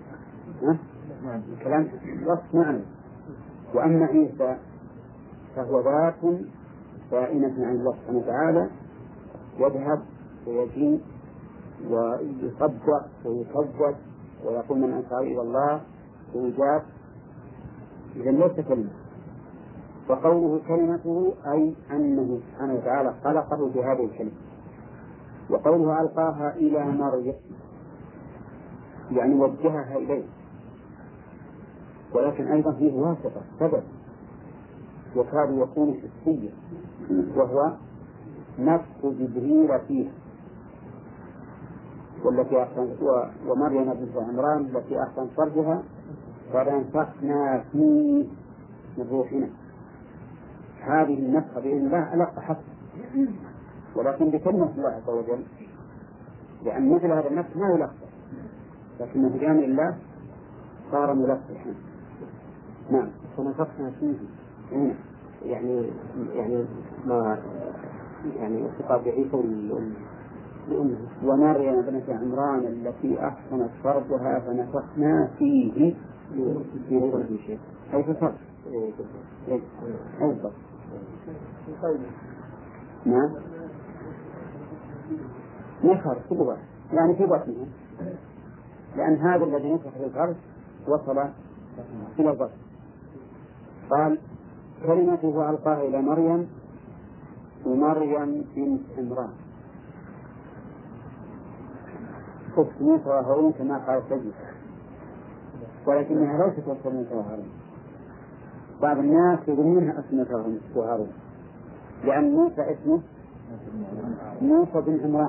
الكلام وصف معنوي. وأما عيسى فهو ذات كائنة عن الله سبحانه وتعالى، يذهب ويجيء ويصدق ويكذب ويقول من أنصاري إلى الله ويجاب، إذا ليس كلمة. وقوله كلمته أي أنه سبحانه وتعالى خلقه بهذه الكلمة. وقوله ألقاها إلى مريم يعني وجهها إليه، ولكن أيضا فيه واسطة سبب وكاد يكون حسيا، وهو نفس جبريل فيه، والتي أحسن ومريم بنت عمران التي أحسن فرجها فنفخنا فيه من روحنا. هذه النفخة بإذن الله ألق حق، ولكن بكلمة الله عز وجل، لأن مثل هذا النفخ ما يلقى، لكن بجانب الله صار ملقحا. نعم، فنفخنا فيه يعني ما يعني ارتقى بعيسى ومريم بنت عمران التي أحسنت فرجها فنفخنا فيه في شيء أي في فرج أوضح. نعم، نفر كبوة يعني في بطنها، لأن هذا الذي نفخ في الفرج وصل إلى البطن. قال كلمته ألقاها إلى مريم، ومريم بنت عمران أخت موسى وهارون كما قال السيد، ولكنها ليست أخت موسى وهارون. بعض الناس يظنونها اسمها وهارون، لأن موسى اسمه موسى بن عمران،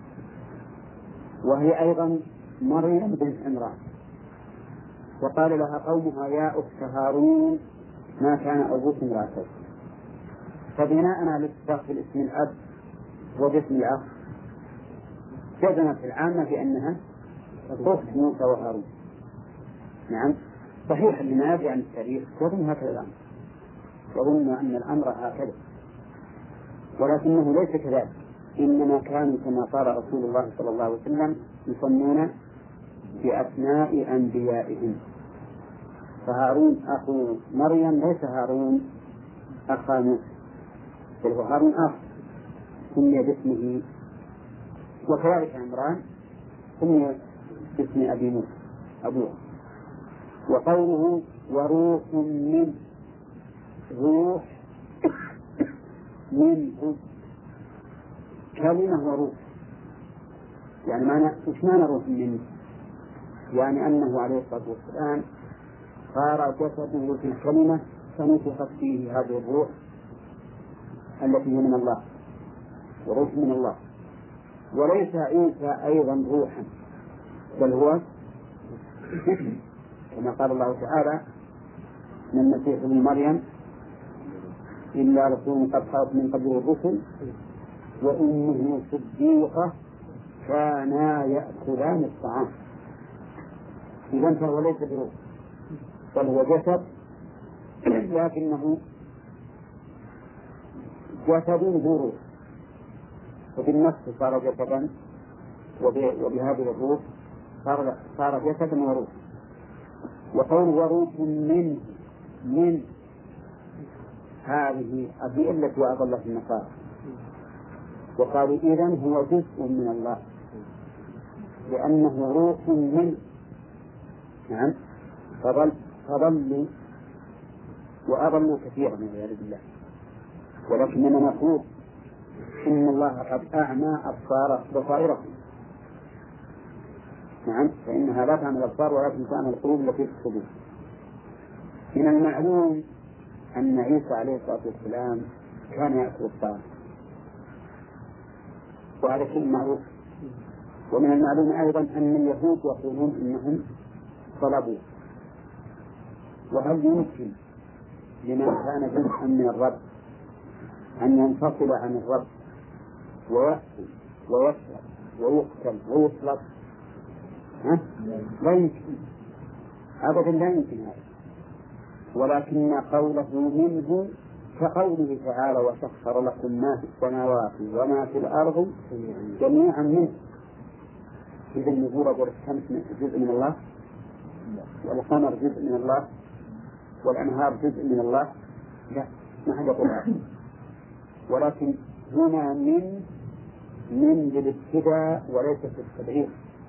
وهي أيضا مريم بنت عمران. وقال لها قومها يا أخت هارون ما كان أبوك امرأتك، فبناء على الاتفاق في اسم الأب وباسم الأخ جزمت العامة بأنها أخت موسى وهارون. نعم صحيح، لما يدري عن التاريخ يظن هكذا الأمر، يظن أن الأمر هكذا، ولكنه ليس كذلك، إنما كانوا كما قال رسول الله صلى الله عليه وسلم يسمون بأسماء أنبيائهم. فهارون أخو مريم ليس هارون أخا موسى، بل هو هارون أخ سمي باسمه، وكذلك عمران سمي باسم أبي موسى أبوه. وقوله وروح من روح منه كلمة وروح، يعني إيش معنى روح منه؟ يعني أنه عليه الصلاة والسلام صار جسده في الكلمة فنفخت فيه هذه الروح التي هي من الله، وروح من الله. وليس عيسى أيضا روحا، بل هو كما قال الله تعالى من المسيح ابن مريم إلا رسول قد خلت من قبله الرسل وأمه صديقة كانا يأكلان الطعام. إذن فهو ليس بروح، بل هو جسد، لكنه جسد ذو روح، وبالنفس صار جسدا، وبهذه الروح صار جسدا وروح. وقول وروح من هذه التي وأضل في النصارى، وقالوا إذن هو جزء من الله لأنه روح من. نعم، فظل فضلوا وأضلوا كثيرا والعياذ بالله. ولكننا نقول إن الله قد أعمى أبصار بصائرهم. نعم، فإنها لا تعمل الأبصار ولكن تعمل القلوب التي في الصدور. من المعلوم أن عيسى عليه الصلاة والسلام كان يأكل الطعام، وهذا شيء معروف. ومن المعلوم أيضا أن اليهود يقولون إنهم طلبوا. وهل يمكن لمن كان جزءا من الرب أن ينفصل عن الرب ويأكل ويشرب ويقتل ويطلق؟ لا يمكن أبدا، لا يمكن هذا. ولكن قوله منه كقوله تعالى وسخر لكم ما في السماوات وما في الأرض جميعا منه. إذا نقول الشمس جزء من الله، والقمر جزء من الله، والأنهار جزء من الله؟ لا، ما حد يقول هذا. ولكن هنا من للابتداء وليس في التبعيض،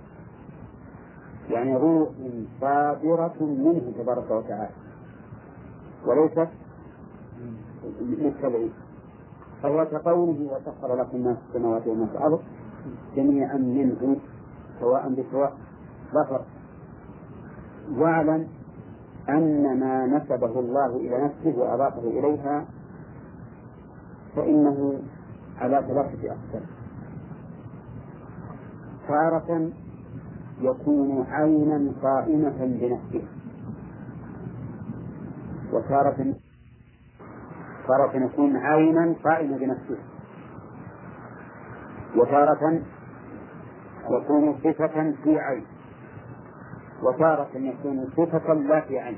يعني روح صادرة منه تبارك وتعالى وليست للتبعيض. فهو كقوله وسخر لكم ما في السماوات وما في الأرض جميعا منه سواء بسواء لا فرق. واعلم أن ما نسبه الله إلى نفسه وأضافه إليها فإنه على ثلاثة أقسام. تارة يكون عينا قائمة بنفسه، وتارة يكون عينا قائمة بنفسه، وتارة يكون صفة في عين، وتارة يكون صفة لا في عين.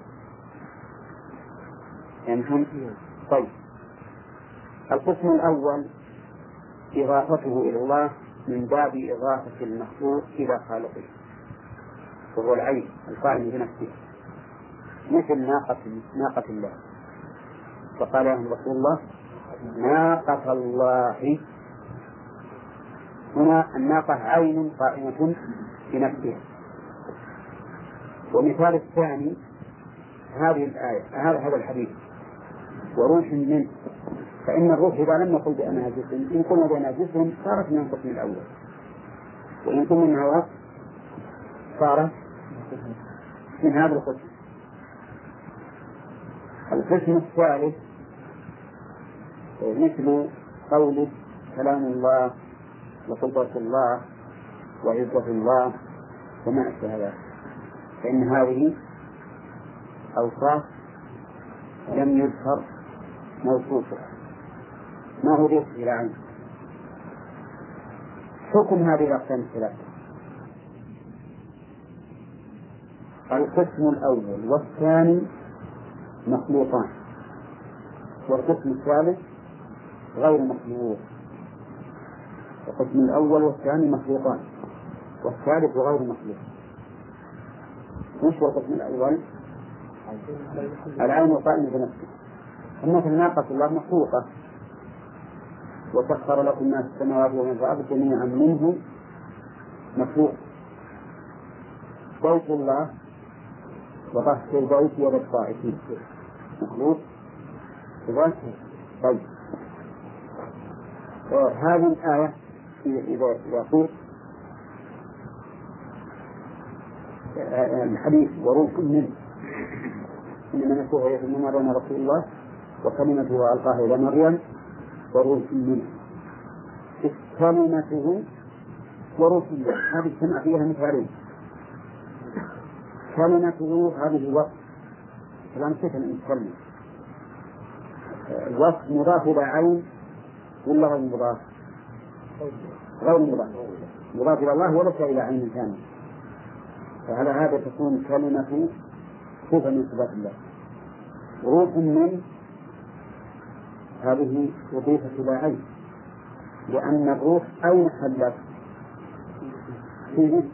يعني طيب، القسم الأول إضافته إلى الله من باب إضافة المخلوق إلى خالقه، وهو العين القائم بنفسه، مثل ناقة الله، فقال لهم رسول الله ناقة الله. هنا الناقة عين قائمة بنفسها. ومثال الثاني هذه الآية، هذا الحديث وروح منه، فإن الروح إذا لم نقل بأنها جسم، إن قلنا بأنها جسم صارت من القسم الأول، وإن قلنا أنها وصف صارت من هذا القسم. القسم الثالث مثل قوله كلام الله وقدرة الله وعزة الله وما أشبه ذلك، فإن هذه أوصاف لم يذكر موصوفها، ما هو ذكر إلى عين. حكم هذه الأقسام الثلاثة: القسم الأول والثاني مخلوقان، والقسم الثالث غير مخلوق. القسم الأول والثاني مخلوقان، والثالث غير مخلوق. وش هو القسم الأول؟ العين القائمة بنفسه. مثل ناقة الله مخلوقة، وسخر لكم ما في السماوات وما في الأرض جميعا منه مخلوق. صوت الله وطهر البيت يد الطائفين مخلوق. طيب، هذه الآية إذا قلت الحديث وروح منه إنما نسوه يتم مريم رسول الله وكلمته ألقاها إلى مريم وروح منه. كلمته وروح منه هذه السمع فيها مثالين. كلمته هذه وصف، كلام صفة المتكلم، الوصف مضاف إلى عين ولا غير مضاف؟ غير مضاف، مضاف إلى الله وليس إلى عين ثانية. فعلى هذا تكون كلمة صفة من صفات الله. روح من هذه أضيفت إلى عين، لأن الروح أين حلت؟ في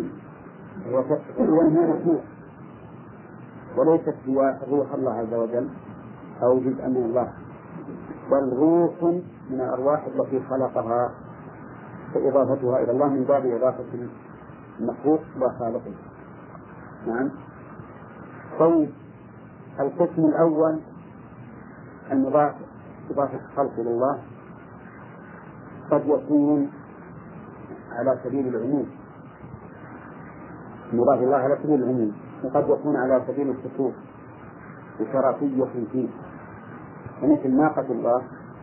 وهي مخلوق، وليست هي روح الله عز وجل أو جزء من الله، بل روح من الأرواح التي خلقها، فإضافتها إلى الله من باب إضافة المخلوق وخالقه. نعم. طيب القسم الأول المضاف إضافة الخلق إلى الله قد يكون على سبيل العموم، مضاف الله على سبيل العموم، وقد يكون على سبيل الخصوص بشرفية فيه، فمثل ناقة الله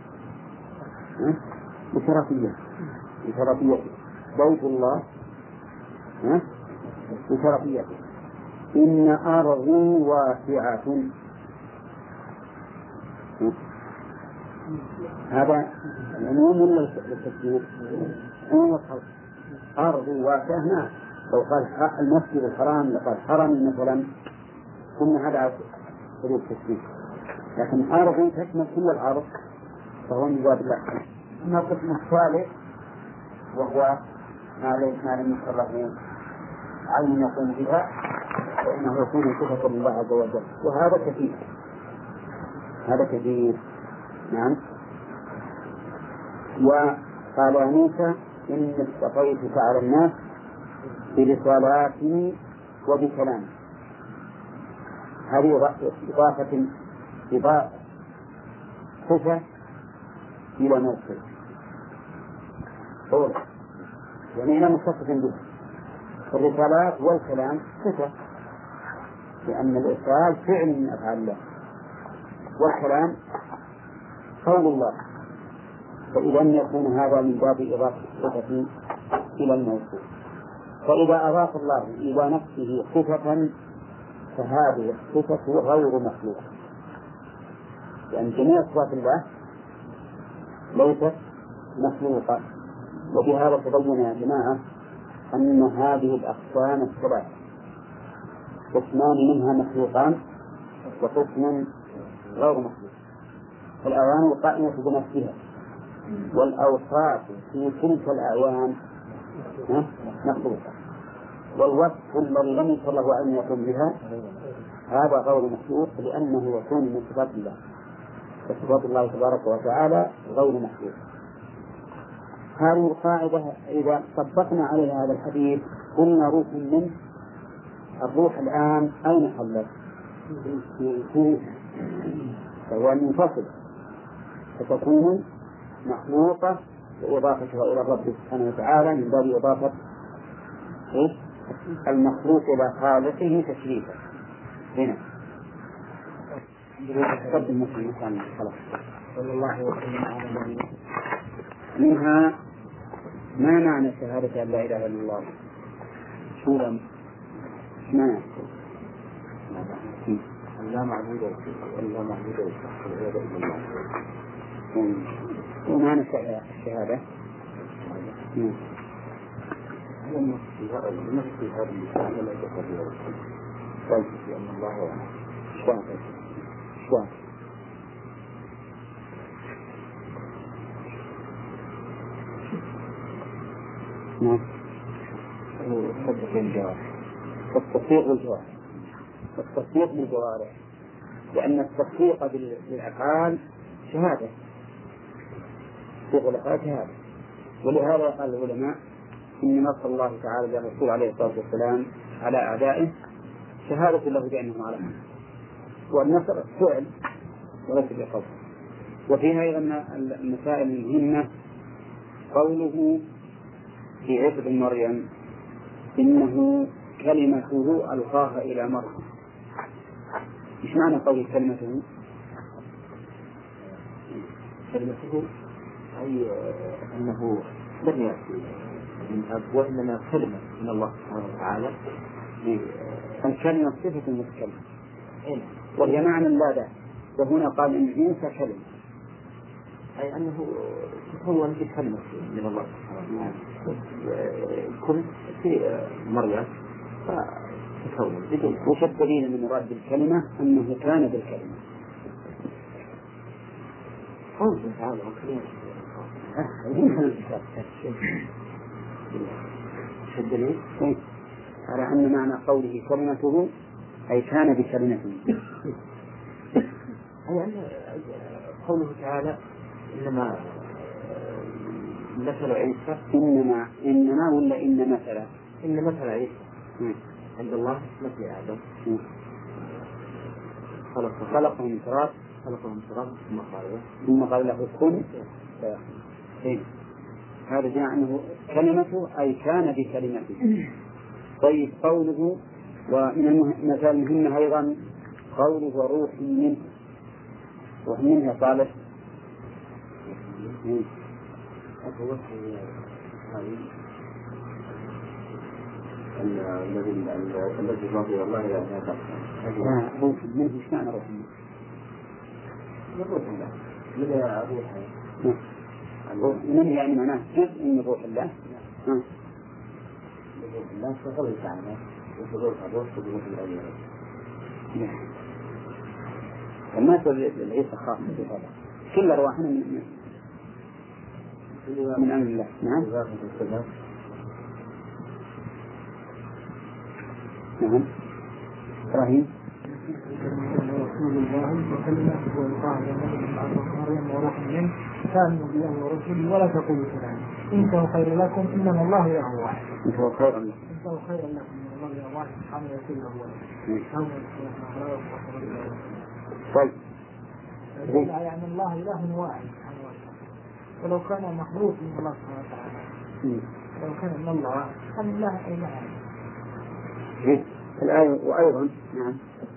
بشرفية بيت الله بشرفية، إن أرضي واسعة، هذا العموم ولا التفسير؟ أرضي واسعة. نعم، لو قال المسجد الحرام لقال حرمي مثلا ثم هذا على سبيل التفسير، لكن أرضي تشمل كل الأرض فهو من باب الله. أما القسم الثالث وهو ما لم يذكر له عين يقوم بها فإنه يكون صفة لله عز وجل، وهذا كثير، هذا كثير. نعم. وقال يا موسى إني اصطفيتك على الناس برسالاتي وبكلامي، هذه إضافة صفة إلى موصف أولا، يعني إلى متصف به. الرسالات والكلام صفة، لأن الإرسال فعل من أفعال الله، والكلام قول الله، فإذا يكون هذا من باب إضافة الصفة إلى الموصوف. فإذا أضاف الله إلى نفسه صفة فهذه الصفة غير مخلوقة، لأن جميع صفات الله ليست مخلوقة. وبهذا تبين يا جماعة أن هذه الأقسام الثلاث قسمان منها مخلوقان وقسم غير مخلوق. الأعوان القائمة بنفسها والأوصاف في تلك الأعوان مخلوقة، والوصف الذي لم يكن له أن يقوم بها هذا غير مخلوق، لأنه يكون من صفات الله، وصفات الله تبارك وتعالى غير مخلوق. هذه القاعدة إذا طبقنا عليها هذا الحديث قلنا روح منه، الروح الآن أين حلت؟ فهو منفصل، فتكون مخلوقة وإضافتها إلى الرب سبحانه وتعالى من باب إضافة المخلوق إلى خالقه تشريفا. هنا صلى الله وسلم على نبينا. منها ما معنى شهادة أن لا إله إلا الله؟ شورا ما لا معبود إلا الله. ومعنى الشهادة نفس هذه الشهادة لا تقدر لأن الله شواء نعم التصديق بالجوارح، لأن التصديق بالأفعال شهادة، تصديق بالأفعال شهادة. ولهذا قال العلماء إن نصر الله تعالى للرسول عليه الصلاة والسلام على أعدائه شهادة له بأنه على منه، والنصر فعل وليس بقول. وفيها أيضا المسائل المهمة قوله في عيسى بن مريم إنه كلمته ألقاها إلى مريم. إيش معنى قول كلمته؟ كلمته أي أنه لم يأتي من أب، وإنما كلمة من الله سبحانه وتعالى. الكلمة صفة المتكلم وهي معنى اللادة، وهنا قال إن عيسى كلمة أي أنه تكون بكلمة من الله سبحانه وتعالى. كل في مريم فتكون بدون. وش الدليل من مراد بالكلمة؟ أنه كان بالكلمة. قوله تعالى وكلمة شو الدليل؟ على أن معنى قوله كلمته أي كان بكلمته، أي أن قوله تعالى إنما مثل عيسى إنما ولا إن مثل عيسى عند الله مثل آدم، خلقه من تراب ثم قال له كن فيكون. هذا جاء عنه كلمته أي كان بكلمته. طيب قوله ومن المثال المهمة أيضا قوله وروح منه، روح منها صالح الذي رضي الله إلى هذا روح منه. إيش معنى روح منه؟ روح الله روح منه يعني معناه جزء من روح الله. روح الله فقال تعالى وروح بروح الأولياء. وما تقول العيسى خاص بهذا، كل أرواحنا من أمر الله. نعم نعم. إبراهيم رسول الله وكلمته وإلقاها مريم وروح منه كانوا بالله ورسوله ولا تقولوا سلام انتهوا خير لكم إنما الله إله واحد. انتهوا خيرا لكم إن الله إله واحد سبحانه وتعالى. طيب يعني الله إله واحد سبحانه وتعالى، ولو كان مخلوق من الله سبحانه وتعالى لو كان من الله كان الله إله. الآية وأيضا نعم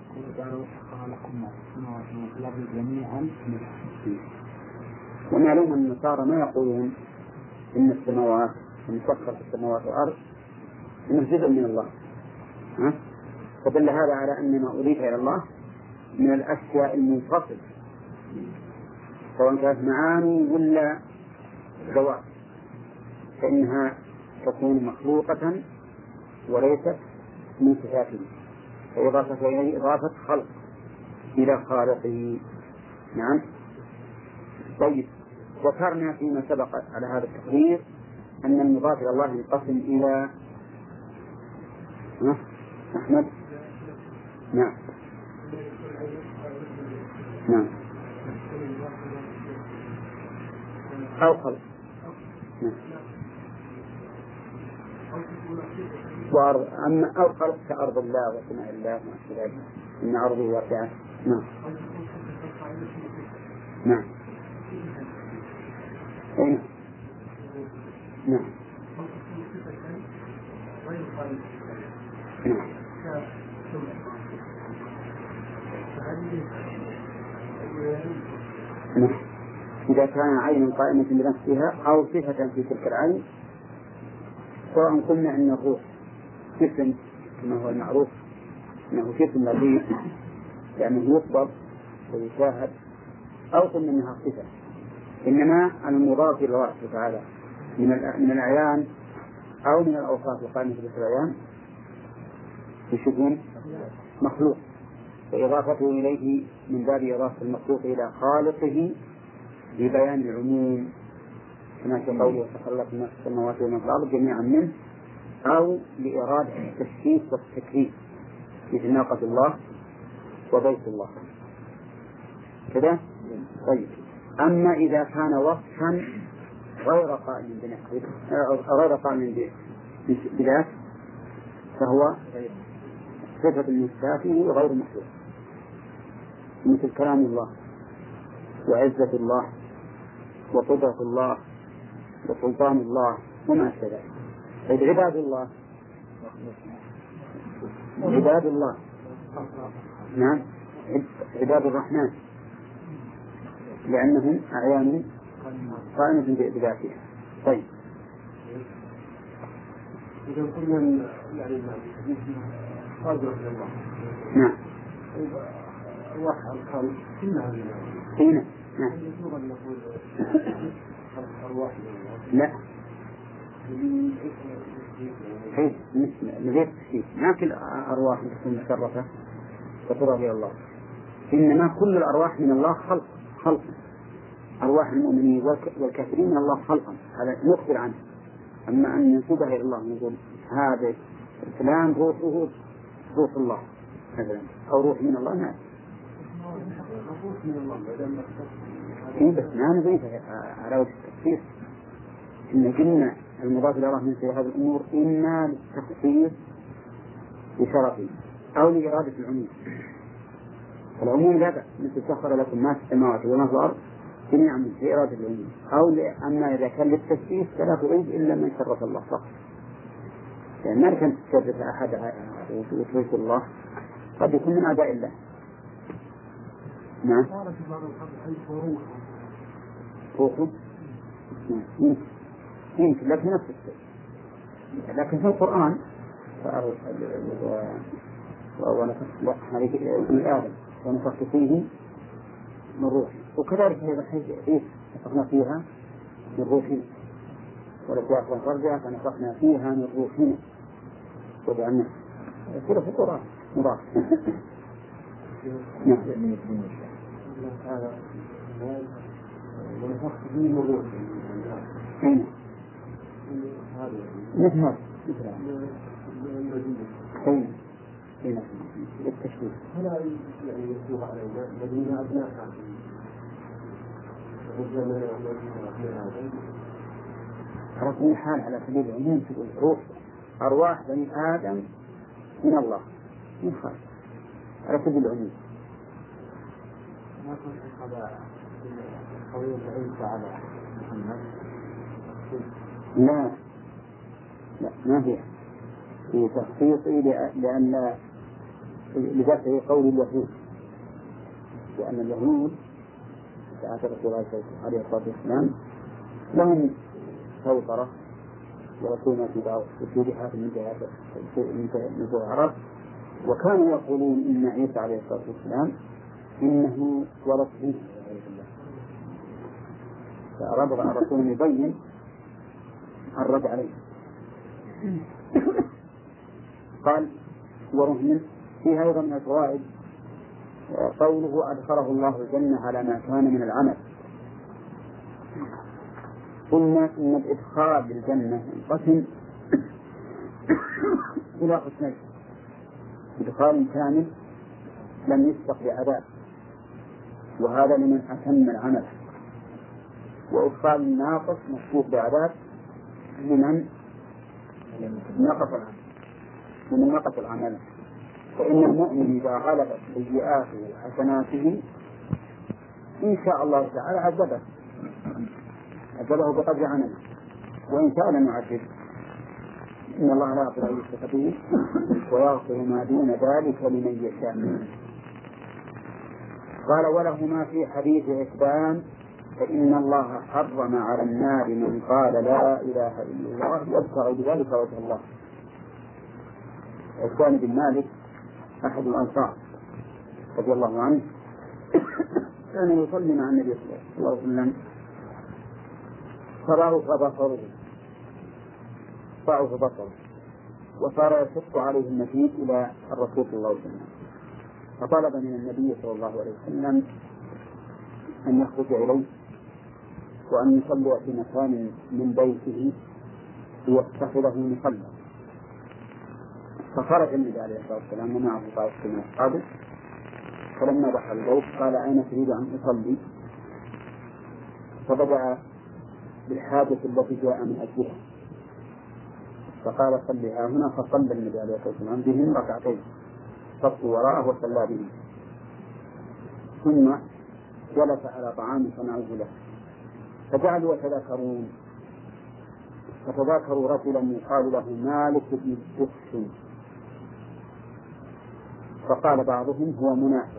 ومعلوم أن النصارى ما يقولون إن السماوات مسخر في السماوات والأرض إنه جزء من الله، فدل هذا على أن ما أضيف إلى الله من الأشياء المنفصلة سواء كانت معاني ولا ذوات فإنها تكون مخلوقة وليست من صفاته، فإضافة إليه إضافة خلق إلى خالقه. نعم. طيب ذكرنا فيما سبق على هذا التقرير أن المضاف إلى الله ينقسم إلى أحمد نعم نعم أو خلق نعم. أما أو خلق كأرض الله وسماء الله وما ذلك إن أرضه واسعة. نعم نعم أين نعم نعم. إذا كان عين قائمة بنفسها أو صفة في تلك العين، سواء قلنا أن الروح جسم كما هو المعروف أنه جسم لطيف لأنه يصبر ويشاهد، أو قلنا أنها صفة، إنما المضاف إلى الله تعالى من الأعيان أو من الأوصاف القائمة بالعيان يشبهون مخلوق، وإضافته إليه من باب إضافة المخلوق إلى خالقه لبيان العموم كما في قوله تخلق من السماوات ومن الأرض جميعا منه، أو لإرادة التشكيك والتكليف مثل ناقة الله وبيت الله كذا. طيب أما إذا كان وصفا غير قائم بنفسه غير قائم بذات فهو صفة من صفاته غير محدود، مثل كلام الله وعزة الله وقدرة الله وسلطان الله وما أشبه ذلك. عباد الله نعم عباد الرحمن لأنهم أعيان قائمة بذاتها. طيب إذا قلنا يعني قادر الله نعم أرواح الخلق هنا نعم أرواح لا حيث نزيد ما كل أرواح تكون مشرفة وترى إلى الله، إنما كل الأرواح من الله خلق أرواح المؤمنين والكافرين من الله خلقا، هذا نخبر عنه. أما أن ننسبها إلى الله نقول هذا فلان روحه روح الله مثلا أو روح من الله نعم بس ما نضيفها على وجه التخصيص. إن قلنا المضاف إلى الله من هذه الأمور إما للتخصيص بشرفه أو لإرادة العموم، العموم لا بأس، مثل سخر لكم ما في السماوات وما في الأرض جميعا في إرادة العموم. أو أما إذا كان للتشريف فلا تعيد إلا من شرف الله فقط، يعني ما كان تشرف أحد وتشرك الله، قد يكون من أعداء الله. نعم. روحه يمكن لكن نفس الشيء، لكن في القرآن آدم ونفخت فيه من روحي، وكذلك هذا الحديث نفخنا فيها من روحنا ورجعت ونرجع فنفخنا فيها من روحنا وجعلنا كله في القرآن مضاف. نعم. ونفخت فيه من روحي مثل هذا هنا التشبيه. هنا يعني يسوق علينا الذين أبناء على كل حال على سبيل العموم تقول روح أرواح بني آدم من الله من خارج على سبيل العموم. ما كنت قوي عيسى على محمد. لا ما في تخصيصي لأن لذلك قول اليهود، لأن اليهود ساعة رسول الله عليه الصلاة والسلام لهم سيطرة ورسولنا في بعض وجودها من جهة العرب، وكانوا يقولون إن عيسى عليه الصلاة والسلام إنه ولد عيسى عليه الله، فأراد الرسول يبين الرد عليه. قال ورهن فيها أيضا من الفوائد قوله أدخله الله الجنة على ما كان من العمل. قلنا إن الإدخال للجنة انقسم إلى قسمين: إدخال كامل لم يسبق بعذاب وهذا لمن أتم العمل، وإدخال ناقص مسبوق بعذاب لمن نقص العمل. فإن المؤمن إذا غلبت سيئاته وحسناته إن شاء الله تعالى عذبه بقدر عمله، وإن شاء لم يعذب. إن الله لا يغفر أن يشرك به ويغفر ما دون ذلك لمن يشاء. قال ولهما في حديث عتبان فإن الله حرم على النار من قال لا إله إلا الله يبتغي بذلك وجه الله. عتبان بن مالك أحد الأنصار رضي الله عنه كان يصلي مع النبي صلى الله عليه وسلم ضعف بصره وصار يشق عليه المشي إلى الرسول صلى الله عليه وسلم، فطلب من النبي صلى الله عليه وسلم أن يخرج إليه وأن يصلي في مكان من بيته ليتخذه مصلى. فخرج النبي عليه الصلاة والسلام ومعه طائفة من أصحابه، فلما دخل البيت قال أين تريد أن أصلي؟ فبدأ بالحاجة التي جاء من أجلها، فقال صلها هنا، فصلى النبي عليه الصلاة والسلام بهم ركعتين، صفوا وراءه وصلى بهم، ثم جلس على طعام صنعوه له، فجعلوا يتذاكرون، فتذاكروا رجلا يقال له مالك بن الدخشن، فقال بعضهم هو منافق،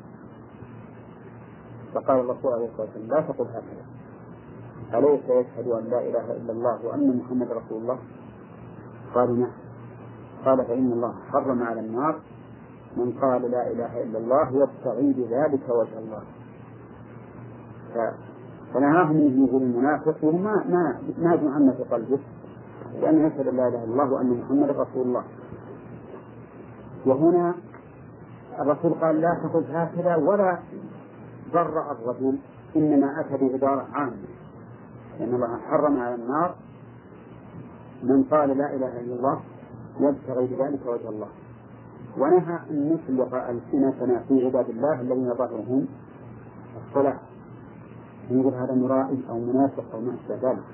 فقال الرسول عليه الصلاة والسلام لا تقل هكذا، أليس يشهد أن لا إله إلا الله وأن محمد رسول الله؟ قالوا نعم. قال فإن الله حرم على النار من قال لا إله إلا الله يبتغي بذلك وجه الله. فنهاهم من يقول المنافق ما يجمع في قلبه لأنه يشهد أن لا إله إلا الله وأن محمد رسول الله. وهنا الرسول قال لا تقل هكذا ولا ضرع الرجل، إنما أتى بعبارة عامة، لأن الله حرم على النار من قال لا إله إلا الله يبتغي بذلك وجه الله، ونهى أن نسلق ألسنتنا في عباد الله الذين ظهرهم الصلاة، نقول هذا مرائي أو منافق أو ما أشبه ذلك،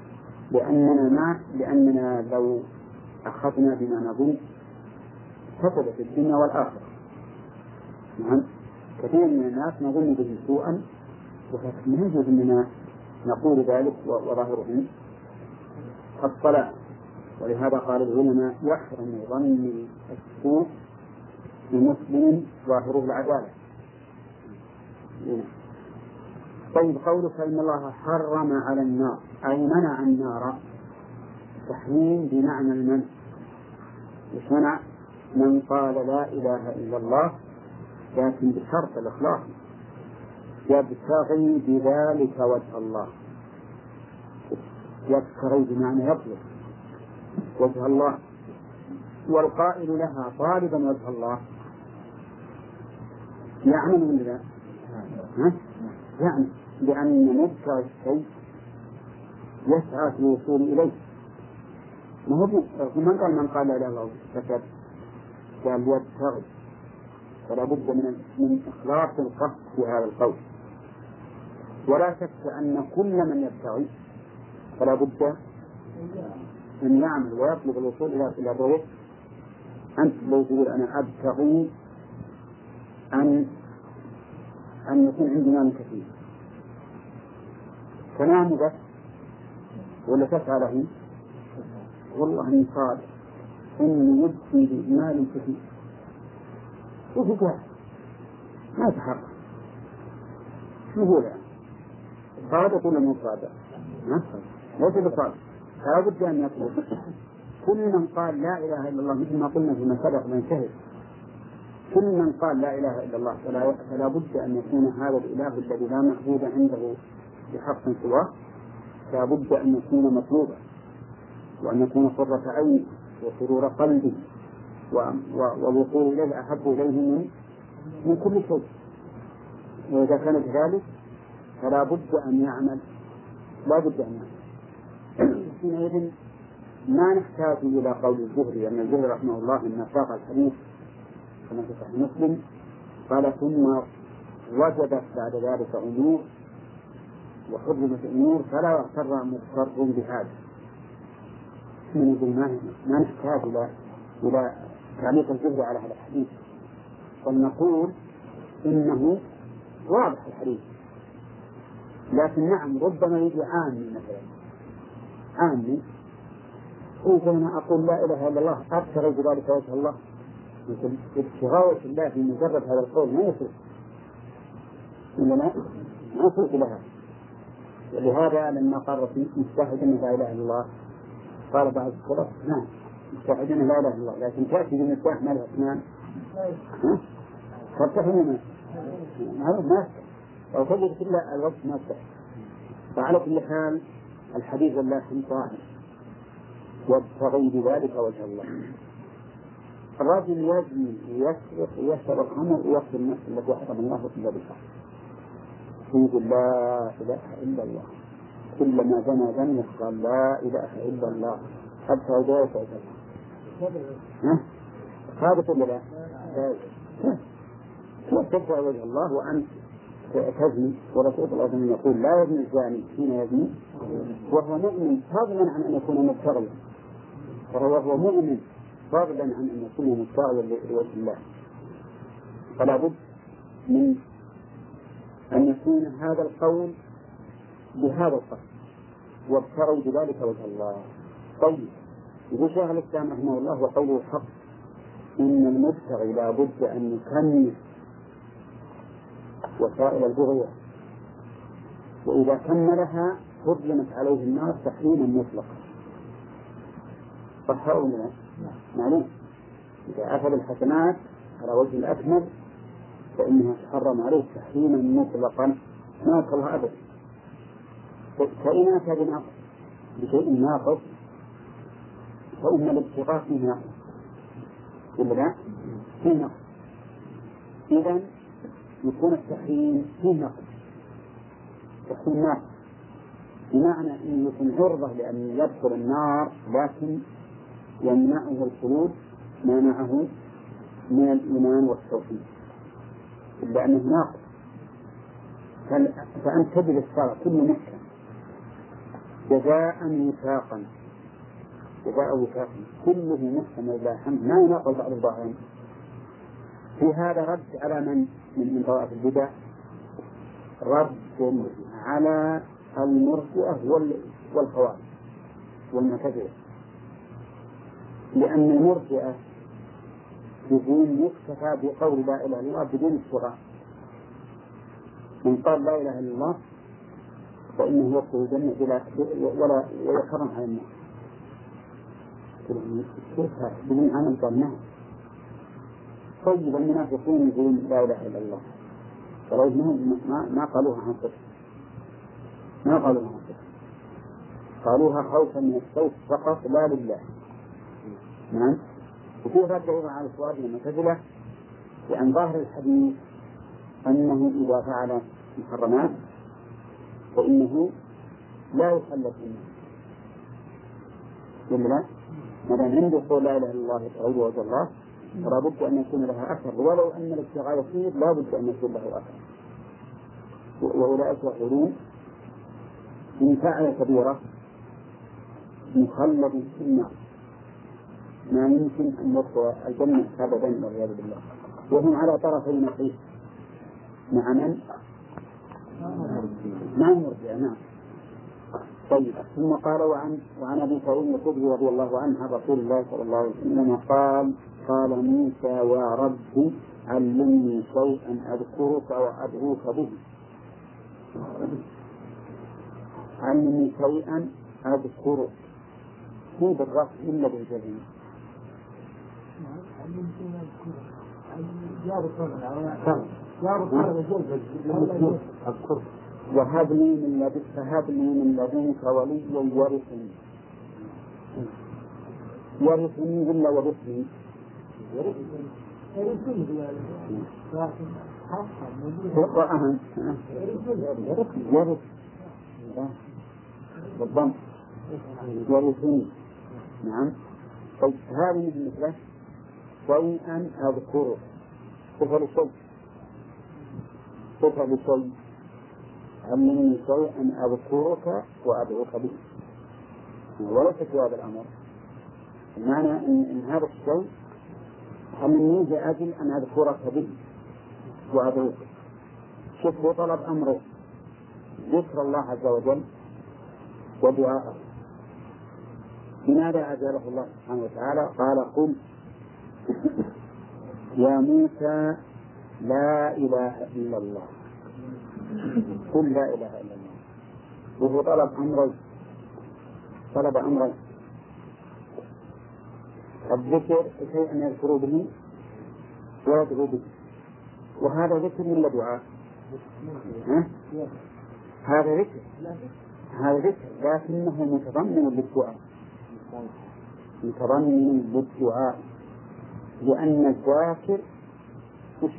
لأننا لو أخذنا بما نظن فسد في الدنيا والآخرة. نعم، كثير من الناس نظن به سوءا، ولكن لا يجوز أننا نقول ذلك وظاهره الصلاة. ولهذا قال العلماء يحرم ظن السوء بمسلم ظاهره العدالة. طيب قولك إن الله حرم على النار أي منع النار، تحريم بمعنى المنع. مش منع من قال لا إله إلا الله لكن بشرط الإخلاص، يبتغي بذلك وجه الله. يبتغي بمعنى يطلب وجه الله، والقائل لها طالبا وجه الله يعمل من ذلك، يعني لأن مبتغى الشيء يسعى في الوصول إليه. ما هو من قال لا إله إلا الله فكذب، قال يبتغي، فلا بد من إخلاص القصد في هذا القول. ولا شك أن كل من يبتغي فلا بد أن يعمل ويطلب الوصول إلى الروح. أنت لو تقول أنا أبتغي أن يكون عندي مال كثير، تنام بس ولا تسعى له؟ والله إن قال إني يبتغي بمال كثير وفقه ما تحقق، شو هو يعني؟ صادق ولا مو صادق؟ ليس بصادق، فلا بد أن يطلب. كل من قال لا إله إلا الله مثل ما قلنا فيما سبق من شهد، كل من قال لا إله إلا الله فلا بد أن يكون هذا الإله الذي لا معبود عنده بحق سواه، لا بد أن يكون مطلوبا، وأن يكون قرة عين وسرور قلبي والوصول إليه أحب إليه من كل شيء. وإذا كان كذلك فلا بد أن يعمل، لا بد أن يعمل. حينئذ ما نحتاج إلى قول الزهري، أن الزهري رحمه الله إن ساق الحديث كما في صحيح مسلم قال ثم وجبت بعد ذلك أمور وحرمت أمور فلا يغتر مضطر بهذا. من يقول ما نحتاج إلى تعليق الزهري على هذا الحديث، بل نقول إنه واضح الحديث، لكن نعم ربما يجي عامي مثلا عامي أنا أقول لا إله إلا الله أبتغي بذلك وجه الله، مثل ابتغاء الله في مجرد هذا القول ما يصير، إنما ما يصير لها. ولهذا لما قال مستحد أن لا إله إلا الله قال بعض السلف نعم مستحد أن لا إله إلا الله، لكن تأتي بمفتاح ما له أسنان فارتحموا هذا ما أو تجد كل الوقت ما استحد. فعلى كل حال الحديث والله ظاهر وابتغي بذلك وجه الله. الرجل يزني ويسرق ويشرب الخمر ويقتل النفس التي حرم الله إلا بالحق، يقول لا إله إلا الله، كلما زنى زني قال لا إله إلا الله حتى وجهه وجهه. هذا كله لا تبتغي وجه الله وأنت تزني، ورسول الله صلى الله عليه وسلم يقول لا يزني الزاني حين يزني وهو مؤمن فضلا عن أن يكون مبتغيا، وهو مؤمن فضلا عن أن يكون مبتغيا لوجه الله. فلا بد من أن يكون هذا القول بهذا القصد وابتغوا بذلك وجه الله. طيب يقول شيخ الإسلام رحمه الله وقوله الحق إن المبتغي لا بد أن يكمل وسائل البغية، وإذا كملها حرمت عليه النار تحريما مطلقا. صح أو لا؟ معلوم إذا أخذ الحسنات على وجه الأكمل فإنها تحرم عليه تحريما مطلقا ما يدخلها أبدا. فإن أتى بشيء ناقص فإن الابتغاء فيه ناقص ولا لا؟ فيه نقص، إذن يكون التحريم فيه نقص، تحريم ناقص بمعنى أن يكون عرضة لأن يدخل النار لكن يمنعه الخلود ما معه من الإيمان والتوحيد إلا أنه ناقص. فأنت تجد الصلاة كل محكم جزاء وفاقا، جزاء وفاقا كله محكم إلا الحمد ما يناقض بعض الظاهرين. في هذا رد على من من طوائف البدع رد على المرجئة والخوارج والمعتزلة، لأن المرجئة يقول يكتفى بقول لا إله إلا الله بدون الصغار، من قال لا إله إلا الله فإنه يدخل الجنة ولا يحرم على الناس. بدون عمل قال نعم. طيب المنافقون يقولون لا إله إلا الله، فرغم ما قالوها عن صدق، ما قالوها عن صدق، قالوها خوفا من الصوت فقط لا لله. نعم. وفي رد أيضا على السؤال من المعتزلة لأن ظاهر الحديث أنه إذا فعل محرمات فإنه لا يخلد منه، ولا ما دام عنده قول لا إله إلا الله تعالى وجه الله فلا بد أن يكون لها أثر، ولو أن الابتغاء يصير لا بد أن يكون له أثر. وأولئك يقولون إن فعل كبيرة مخلد في النار ما يمكن أن يدخل الجنة أبدا والعياذ بالله، وهم على طرفي نقيض مع من؟ مع المرجئة. نعم. طيب ثم قال وعن أبي سعيد الخدري رضي الله عنه عن رسول الله صلى الله عليه وسلم قال موسى يا رب علمني شيئا أذكرك وأدعوك به، علمني شيئا أذكرك، مو بالرفع إلا بالجزم. وهب لي من لدنك وليا يرثني ولا ورثني؟ يرث بالضم يرثني. نعم. طيب هذه مثله شيئا أذكره، صفة لشيء علمني شيئا أذكرك وأدعوك به، وليس في هذا الأمر. المعنى إن هذا الشيء علمني لأجل أن أذكرك به وأدعوك. شوف طلب أمره ذكر الله عز وجل ودعاءه. لماذا أجابه الله سبحانه وتعالى؟ قال قل يا موسى لا إله إلا الله، قل لا إله إلا الله. وهو طلب أمرين، الذكر شيئا يذكر به ويدعو به، وهذا ذكر ولا دعاء؟ هذا ذكر لكنه متضمن للدعاء، لأن الذاكر وش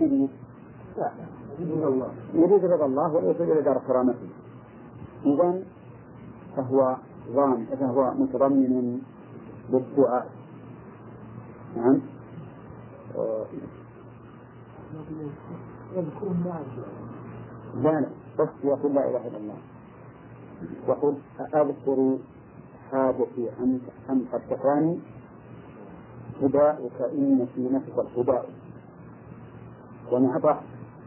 يريد رضا الله ويريد دار كرامته، إذن فهو متضمن للدعاء. نعم. لا بس يقول لا إله إلا الله، وقل أذكر حاجتي أن قد كفاني هداؤك إن في نفسك الهداء ونعطى.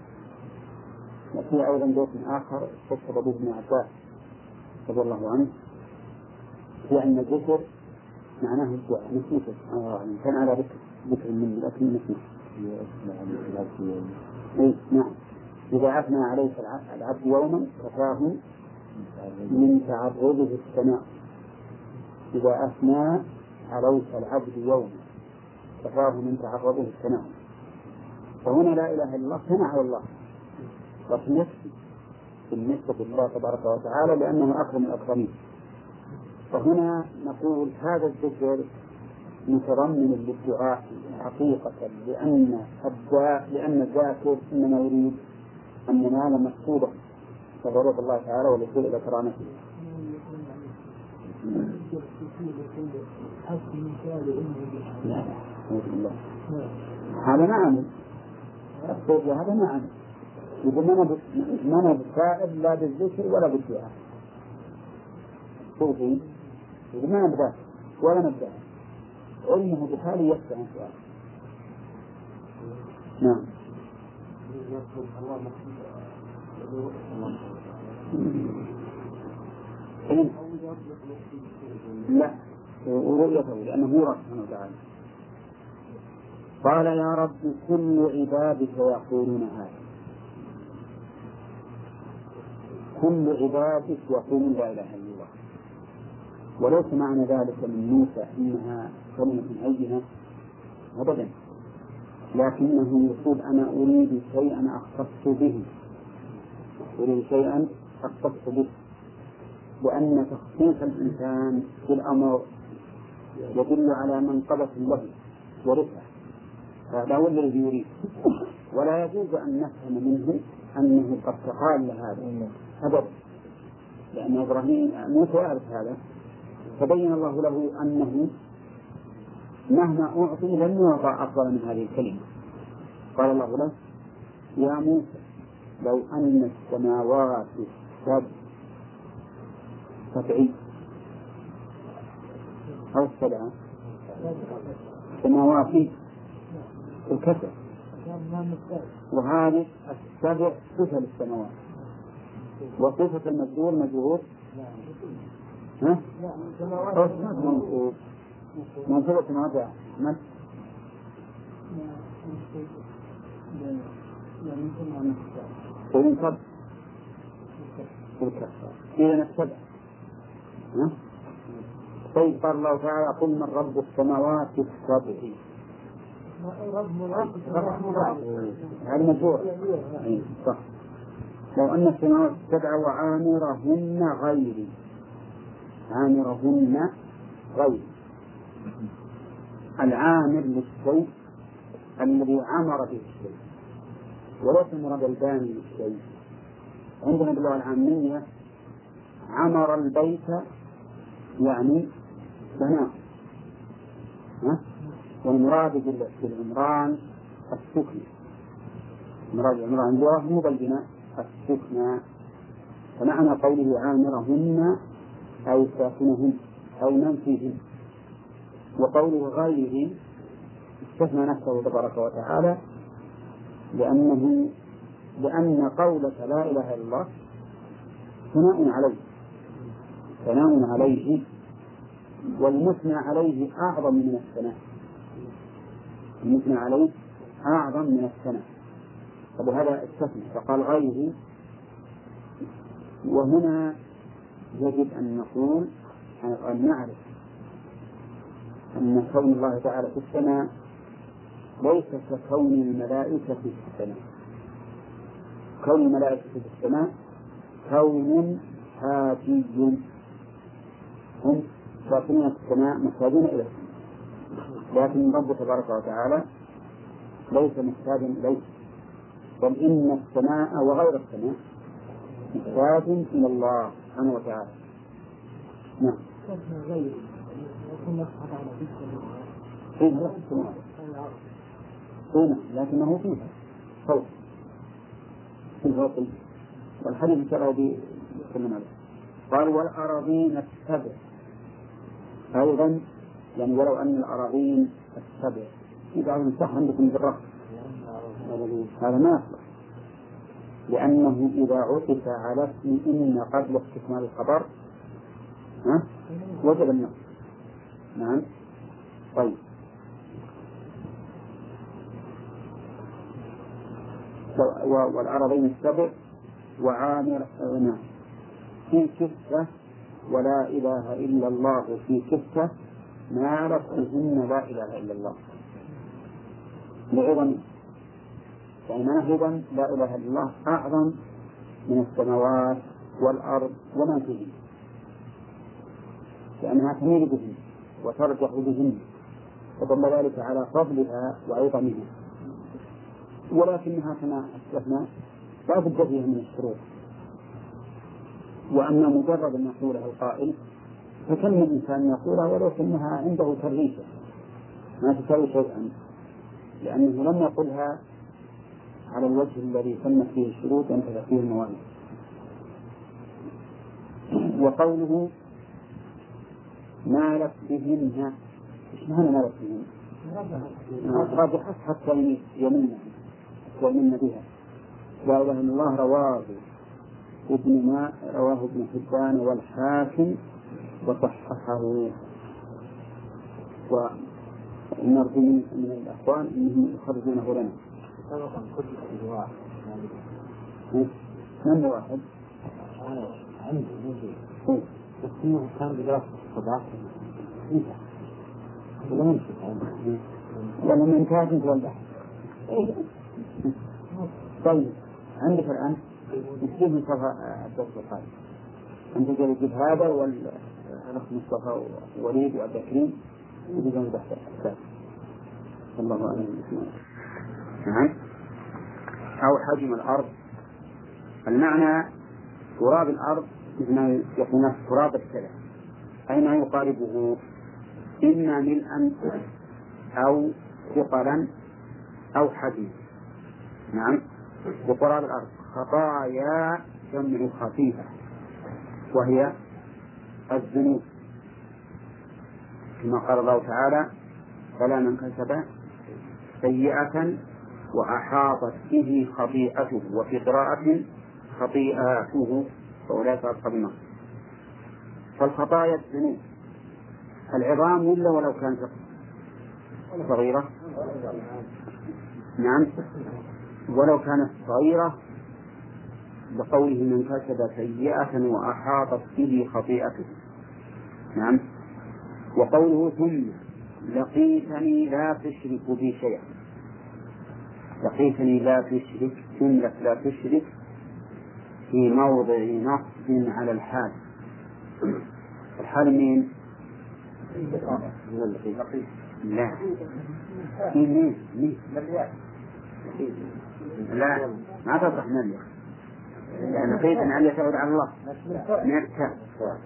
وفي أيضا بيت آخر فسر به ابن عباس رضي الله عنه بأن الذكر معناه الدعاء. نسيته كان على ذكر مني لكن نسيته. نعم. إذا أثنى عليك العبد يوما كفاه من تعرضه الثناء، إذا أثنى عليك العبد يوما كفاه من تعرضه الثناء. فهنا لا إله إلا الله ثنى على الله، لكن بالنسبة لله تبارك وتعالى لأنه أكرم الأكرمين. فهنا نقول هذا الذكر متضمن للدعاء حقيقة، لأن الذاكر إنما يريد أن ينال مقصوده فضرب الله تعالى والوصول إلى كرامته. هذا معنى الصوت، هذا معنى يقول ما أنا بسائل لا بالذكر ولا بالدعاء. صوتي يقول ما أنا ولا نبدأ علمه بحاله يفتح عن سؤال. نعم. لا، ورؤيته لأنه هو سبحانه وتعالى. قال يا رب كل عبادك يقولون هذا، كل عبادك يقولون لا إله إلا الله. وليس معنى ذلك من موسى إنها كلمة هينة أبدا، لكنه يقول أنا أريد شيئا أختص به، أريد شيئا أختص به، لأن تخصيص الإنسان في الأمر يدل على منقبة له ورفعة، هذا هو الذي يريد. ولا يجوز أن نفهم منه أنه قد تقال هذا أبدا، لأن إبراهيم موسى يعرف هذا، فبين الله له أنه مهما أعطي لن يعطى أفضل من هذه الكلمة. قال الله له يا موسى لو أن السماوات سبعي أو السبعة سماوات الكسر، وهذه السبع صفة للسماوات، وصفة المجرور مجرور منصوبة ماذا؟ وينصب بالكسر إذا السبع. طيب قال الله تعالى قل من رب السماوات السبع، هذا مجرور صح. لو أن السماوات السبع وعامرهن غيري، عامرهن غيري، العامر للشيء الذي عمر به الشيء، وليس مراد الباني للشيء. عندنا باللغة العامية عمر البيت يعني بناء، والمراد بالعمران السكن، مراد العمران مو بالبناء السكنى. فمعنى قوله عامرهن أي ساكنهن أو من فيهن، وقوله غيره استثنى نفسه تبارك وتعالى لأن قولة لا إله إلا الله ثناء عليه، والمثنى عليه أعظم من الثناء، المثنى عليه أعظم من الثناء، فبهذا استثنى فقال غيره. وهنا يجب أن نقول أن نعرف أن كون الله تعالى في السماء ليس ككون الملائكة في السماء. كون الملائكة في السماء كون هاتي، هم ساكنين في السماء محتاجين إليه، لكن رب تبارك وتعالى ليس محتاجا إليه، بل إن السماء وغير السماء محتاج إلى الله سبحانه وتعالى. نعم. هنا لكنه فيها فوق في الفوق، والحديث شرعه بكل ماذا قال والأراضين السبع أيضا، يعني ولو أن الأراضين السبع إذا صح عندكم بالرفع هذا ما يصلح، لأنه إذا عطف على اسم إن قبل استكمال الخبر وجب النص. نعم. طيب والأراضين السبع وعامر في كفة ولا إله إلا الله في كفة ما لفظهن لا إله إلا الله لعظم، فإنه لا إله إلا الله أعظم من السماوات والأرض وما فيهن، لأنها تميل بهن وترجح بهن، فدل ذلك على فضلها وعظمها، ولكنها كما أسلفنا لا بد فيها من الشروط. وأما مجرد أن يقولها القائل فكم من إنسان يقولها ولكنها عنده ترغيبة ما تساوي شيئا، لأنه لم يقلها على الوجه الذي تمت فيه الشروط وانتهى فيه الموانع. وقوله مالت بهن، ايش معنى مالت بهن؟ راجحت حتى يمن بها، لا إله إلا الله رواه ابن حبان والحاكم وصححه. ونرجو من الأخوان أنهم يخرجونه لنا. من واحد؟ عندي اسمه كان بدراسة الصباح ولا من كاتب والبحث. طيب عندك الآن نجيب مصطفى الدكتور القائم، أنت تجيب هذا والأخ مصطفى ووليد وعبد الكريم يجيبون بحث الأحساس. الله أعلم. نعم. أو حجم الأرض، المعنى تراب الأرض مثل ما يقولون تراب السلع، أي ما يقاربه إما ملءا أو ثقلا أو حجما. نعم. وتراب الأرض خطايا جمع خفيفة وهي الذنوب، كما قال الله تعالى فلا من كسب سيئة وأحاطت به خطيئته، وفي قراءة خطيئاته فأولئك أصحاب النار. فالخطايا الذنوب العظام إلا ولو كانت صغيرة. نعم. ولو كانت صغيرة بقوله من كسب سيئة وأحاطت به خطيئته. نعم. وقوله ثم لقيتني لا تشرك بي شيئا، لقيتني لا تشرك، جملة لا تشرك في موضع نصب على الحال. الحال مين؟ لا مين؟ لا ما تصح مليح، لأن لقيت أن يتعود على الله نفسه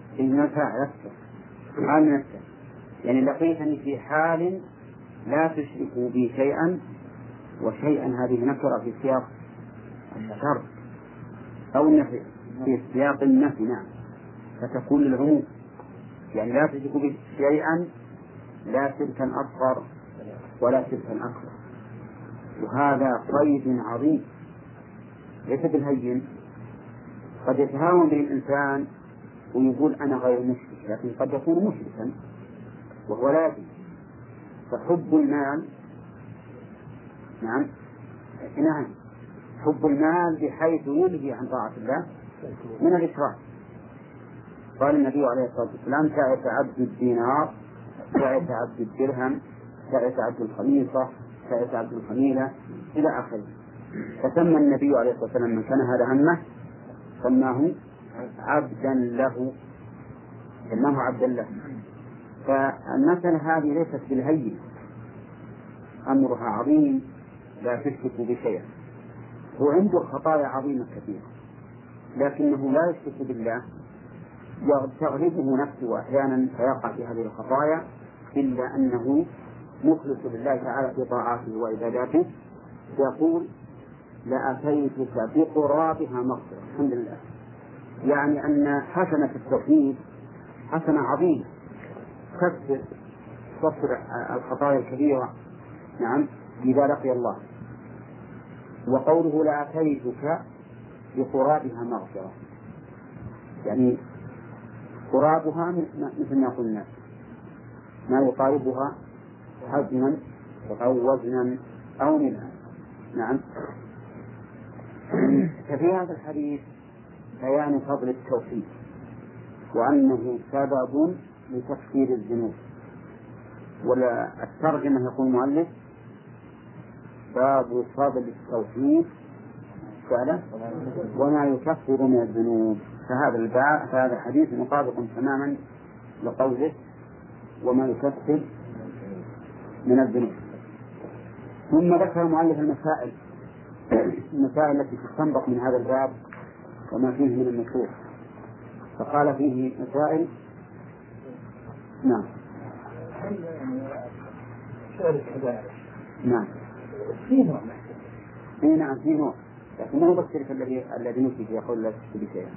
حال نفسه، يعني لقيتني في حال لا تشركوا بي شيئا، وشيئا هذه نكرة في سياق الشر أو النفي في سياق النفي. نعم. فتكون للعموم، يعني لا تشركوا بي شيئا لا شركا أصغر ولا شركا أكبر. وهذا قيد عظيم ليس بالهين. قد يتهاون به الإنسان ويقول أنا غير مشرك، لكن قد يكون مشركا وهو لازم. فحب المال، نعم حب المال بحيث يلهي عن طاعة الله من الإشراك. قال النبي عليه الصلاة والسلام تعس عبد الدينار، تعس عبد الدرهم، تعس عبد الخميصة، تعس عبد الخميلة إلى آخره. فسمى النبي عليه الصلاة والسلام من كان هذا همه سماه عبدا له، سماه عبدا له. فالمسألة هذه ليست بالهين، أمرها عظيم لا تشرك بشيء. هو عنده خطايا عظيمة كثيرة لكنه لا يشرك بالله، تغلبه نفسه أحيانا فيقع في هذه الخطايا، إلا أنه مخلص لله تعالى في طاعاته وعباداته، يقول لأتيتك بقرابها مغفرة. الحمد لله، يعني أن حسنة التوحيد حسنة عظيمة تكفر الخطايا الكبيرة. نعم. إذا لقي الله. وقوله لأتيتك بقرابها مغفرة، يعني قرابها مثل ما قلنا ما يقاربها حجما أو وزنا أو ملءا. نعم. ففي هذا الحديث بيان فضل التوحيد وأنه سبب لتكفير الذنوب. ولا الترجمة يقول المؤلف باب فضل التوحيد وما يكفر من الذنوب. فهذا الحديث مطابق تماما لقوله وما يكفر من الذنوب. ثم ذكر المؤلف المسائل التي تستنبط من هذا الباب وما فيه من النصوص، فقال فيه مسائل. نعم. نعم. في نوع. نعم في نوع، لكن ما هو الشرك الذي نفي في يقول لا تشرك بشيئا.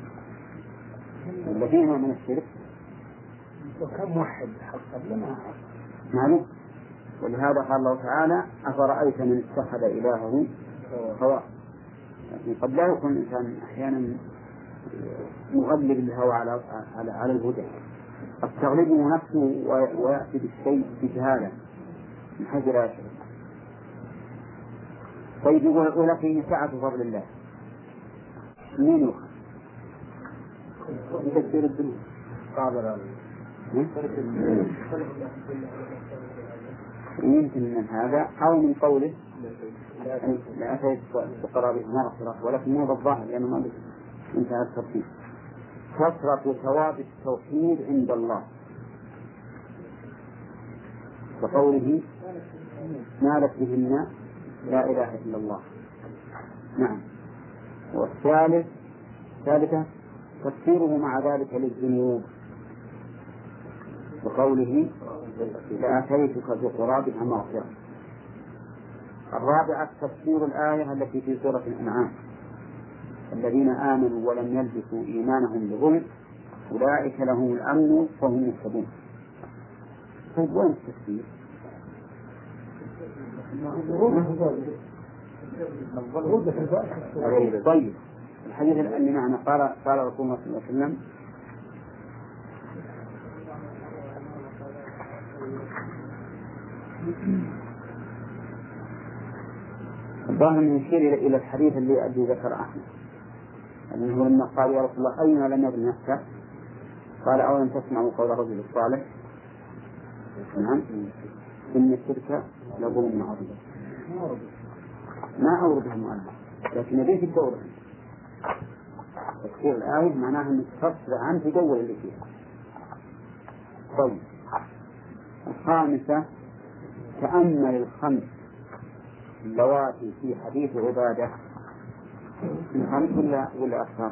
الذي نوع من الشرك. وكم موحد حقا معلوم. ولهذا قال الله تعالى أفرأيت من اتخذ إلهه هواه. لكن قد لا يكون الإنسان أحيانا مغلب الهوى على الهدى، قد تغلبه نفسه ويأتي بالشيء بجهالة من حيث لا يشعر. طيب يقول فيه سعة فضل الله، مين يخاف؟ تكثير الدنيا يمكن من هذا أو من قوله لا أتيت بقرابه مغفرة، ولكن مو بالظاهر لأنه ما انتهى الترتيب. كثرة ثواب التوحيد عند الله، وقوله نالت بهن لا إله إلا الله. نعم. ثالثة تفسيره مع ذلك للذنوب، وقوله لآتيتك بقرابها مغفرة. الرابعة تفسير الآية التي في سورة الأنعام: الذين آمنوا ولم يلبسوا إيمانهم بظلم أولئك لهم الأمن وهم مهتدون. طيب وين التفسير؟ طيب الحديث اللي معنا قال رسول الله صلى الله عليه وسلم: الظاهر من يشير إلى الحديث الذي ذكر أحمد، أنه لما قال يا رسول الله أين لم يظلم نفسه؟ قال أولم تسمعوا قول الرجل الصالح؟ نعم، إن الشرك لظلم عظيم. ما أورده المؤلف، لكن يبيه في الدورة. تفسير الآية معناها أن تفسر عن تدور اللي فيها. طيب الخامسة: تأمل الخمس اللواتي في حديث عبادة. الخمس ولا أكثر؟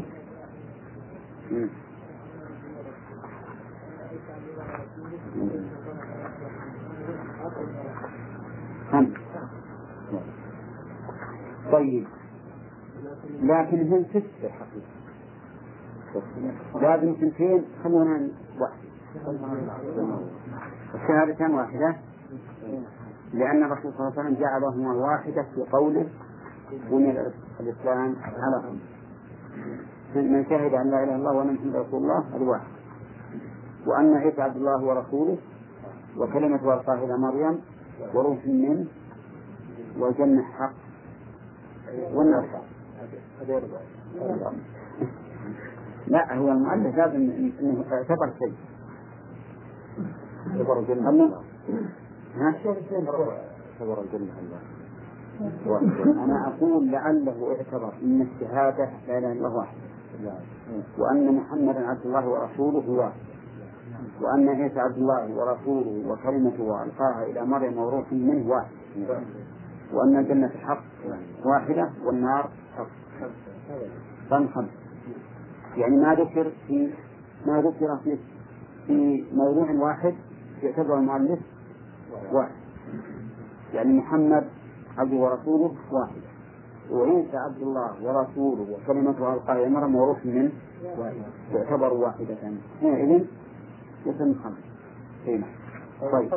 خمس. طيب لكن هم ستة حقيقة، لازم سنتين، خلونا واحد. الشهادتان واحدة، لأن الرسول صلى الله عليه وسلم جعلهما واحدة في قوله: بني الإسلام على خمس. من شهد أن لا إله إلا الله وأن محمدا رسول الله هذا واحد، وأن عيسى عبد الله ورسوله وكلمة ألقاها إلى مريم وروح منه والجنة حق والنار حق. لا، هو المؤلف لازم إنه اعتبر شيء. اعتبر الجنة. أنا أقول لعله اعتبر إن الشهادة لا إله إلا الله واحد، وأن محمدا عبد الله ورسوله واحد، وأن عيسى عبد الله ورسوله وكلمته ألقاها إلى مريم وروح منه واحد، وأن الجنة حق واحدة والنار حق. خمس. يعني ما ذكر في موضوع واحد يعتبر المؤلف واحد، يعني محمد عبده ورسوله واحد، وعيسى عبد الله ورسوله وكلمته ألقاها إلى مريم وروح منه يعتبر واحدة. حينئذ يسمى خمس. طيب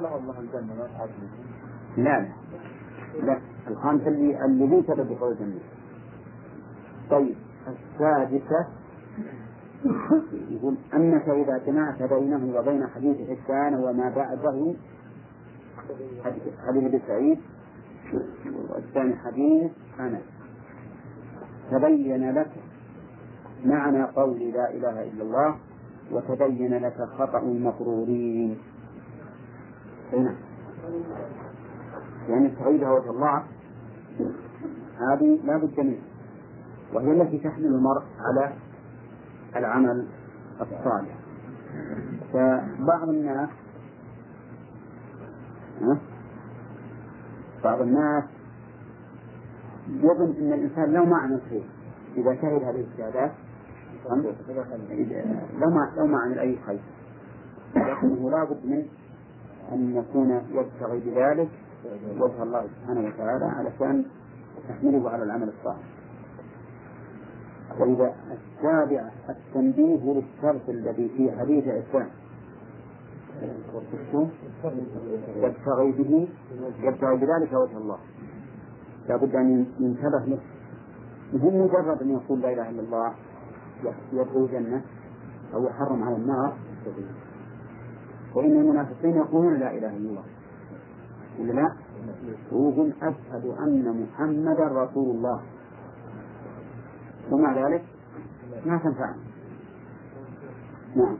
لا الخامسة اللي ليس بدخول الجنة. طيب السادسة يقول: أنك إذا جمعت بينه وبين حديث حسان وما بعده حديث أبي سعيد والثاني حديث أنس تبين لك معنى قول لا إله إلا الله، وتبين لك خطأ المغرورين. هنا يعني تعيدها وجه الله هذه لا بد منها، وهي التي تحمل المرء على العمل الصالح. فبعض الناس يظن أن الإنسان لو ما عمل خير إذا شهد هذه الشهادات لو ما عمل أي خير، لكنه لا بد من أن يكون يبتغي بذلك وجه الله سبحانه وتعالى علشان تحمله على العمل الصالح. وإذا السابعة التنبيه للشرط الذي في حديث عثمان يبتغي بذلك وجه الله، لا بد أن ينتبه له، مهم مجرد أن يقول لا إله إلا الله يدخل الجنة أو يحرم على النار. وإن المنافقين يقولون لا إله إلا الله ولا لا؟ وهم أشهد أن محمدا رسول الله، ومع ذلك ما تنفعهم. نعم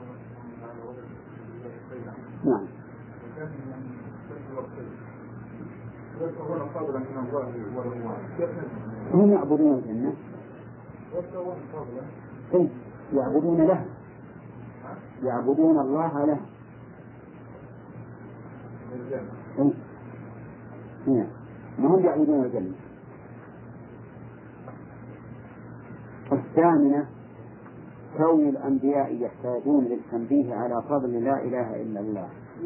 نعم. هم يعبدون الجنة، يعبدون له، يعبدون الله له. ما هم يعبدون الجنة. الثامنة كون الأنبياء يحتاجون للتنبيه على فضل لا إله إلا الله.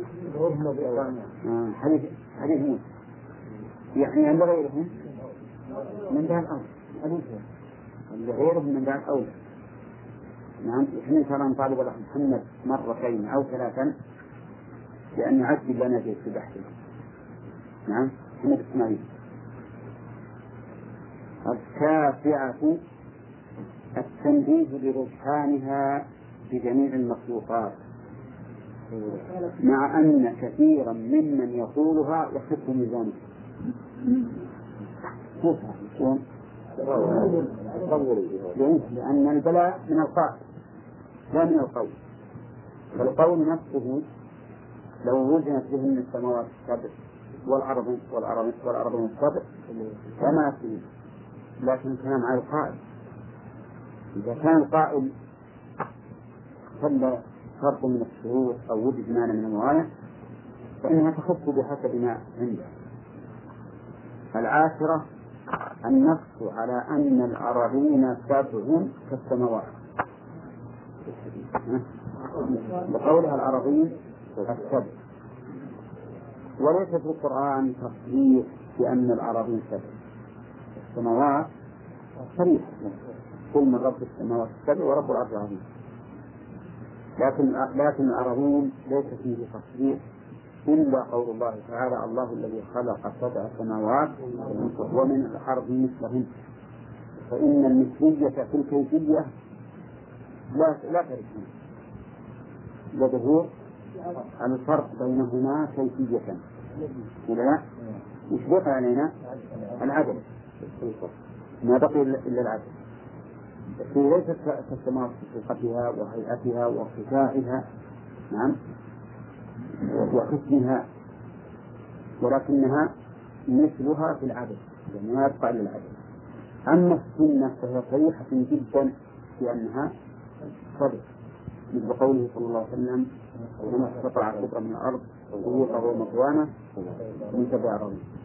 حديث موسى يعني عند غيرهم من باب أولى، غيرهم من باب أولى. نعم إحنا ترى نطالب محمد مرتين أو ثلاثا لأن يعجل لنا في بحثه. نعم محمد إسماعيل. التاسعة التنبيه برجحانها بجميع المخلوقات، مع أن كثيرا ممن يقولها يخف ميزانه. لأن البلاء من القائل لا من القول، فالقول نفسه لو وزنت بهن السماوات السبع والأرض السبع فما فيه، لكن كلام على القائل. إذا كان القائل خلى فرق من الشروط أو وجد مانع من الموانع فإنها تخف بحسب ما عنده. العاشرة النص على أن الأراضين سبع كالسماوات، بقولها الأراضين السبع، وليس في القرآن تصريح بأن الأراضين سبع. السماوات صريح كل من رب السماوات السبع ورب الأرض العظيم، لكن الأراضين ليس فيه تصريح إلا قول الله تعالى الله الذي خلق سبع سماوات ومن الأرض مثلهن. فإن المثلية في الكيفية لا تركنا لظهور الفرق بينهما كيفية، ولا يشبه علينا العدل، ما بقي إلا العدل. في ليست كالسماوات في خلقتها وهيئتها وارتفاعها نعم وحسنها، ولكنها مثلها في العدل، يعني ما يبقى إلا العدل. أما السنة فهي صريحة جدا في أنها صدق، مثل قوله صلى الله عليه وسلم ومن استطاع الكبر من الأرض وهو مقوامه من سبع أراضين.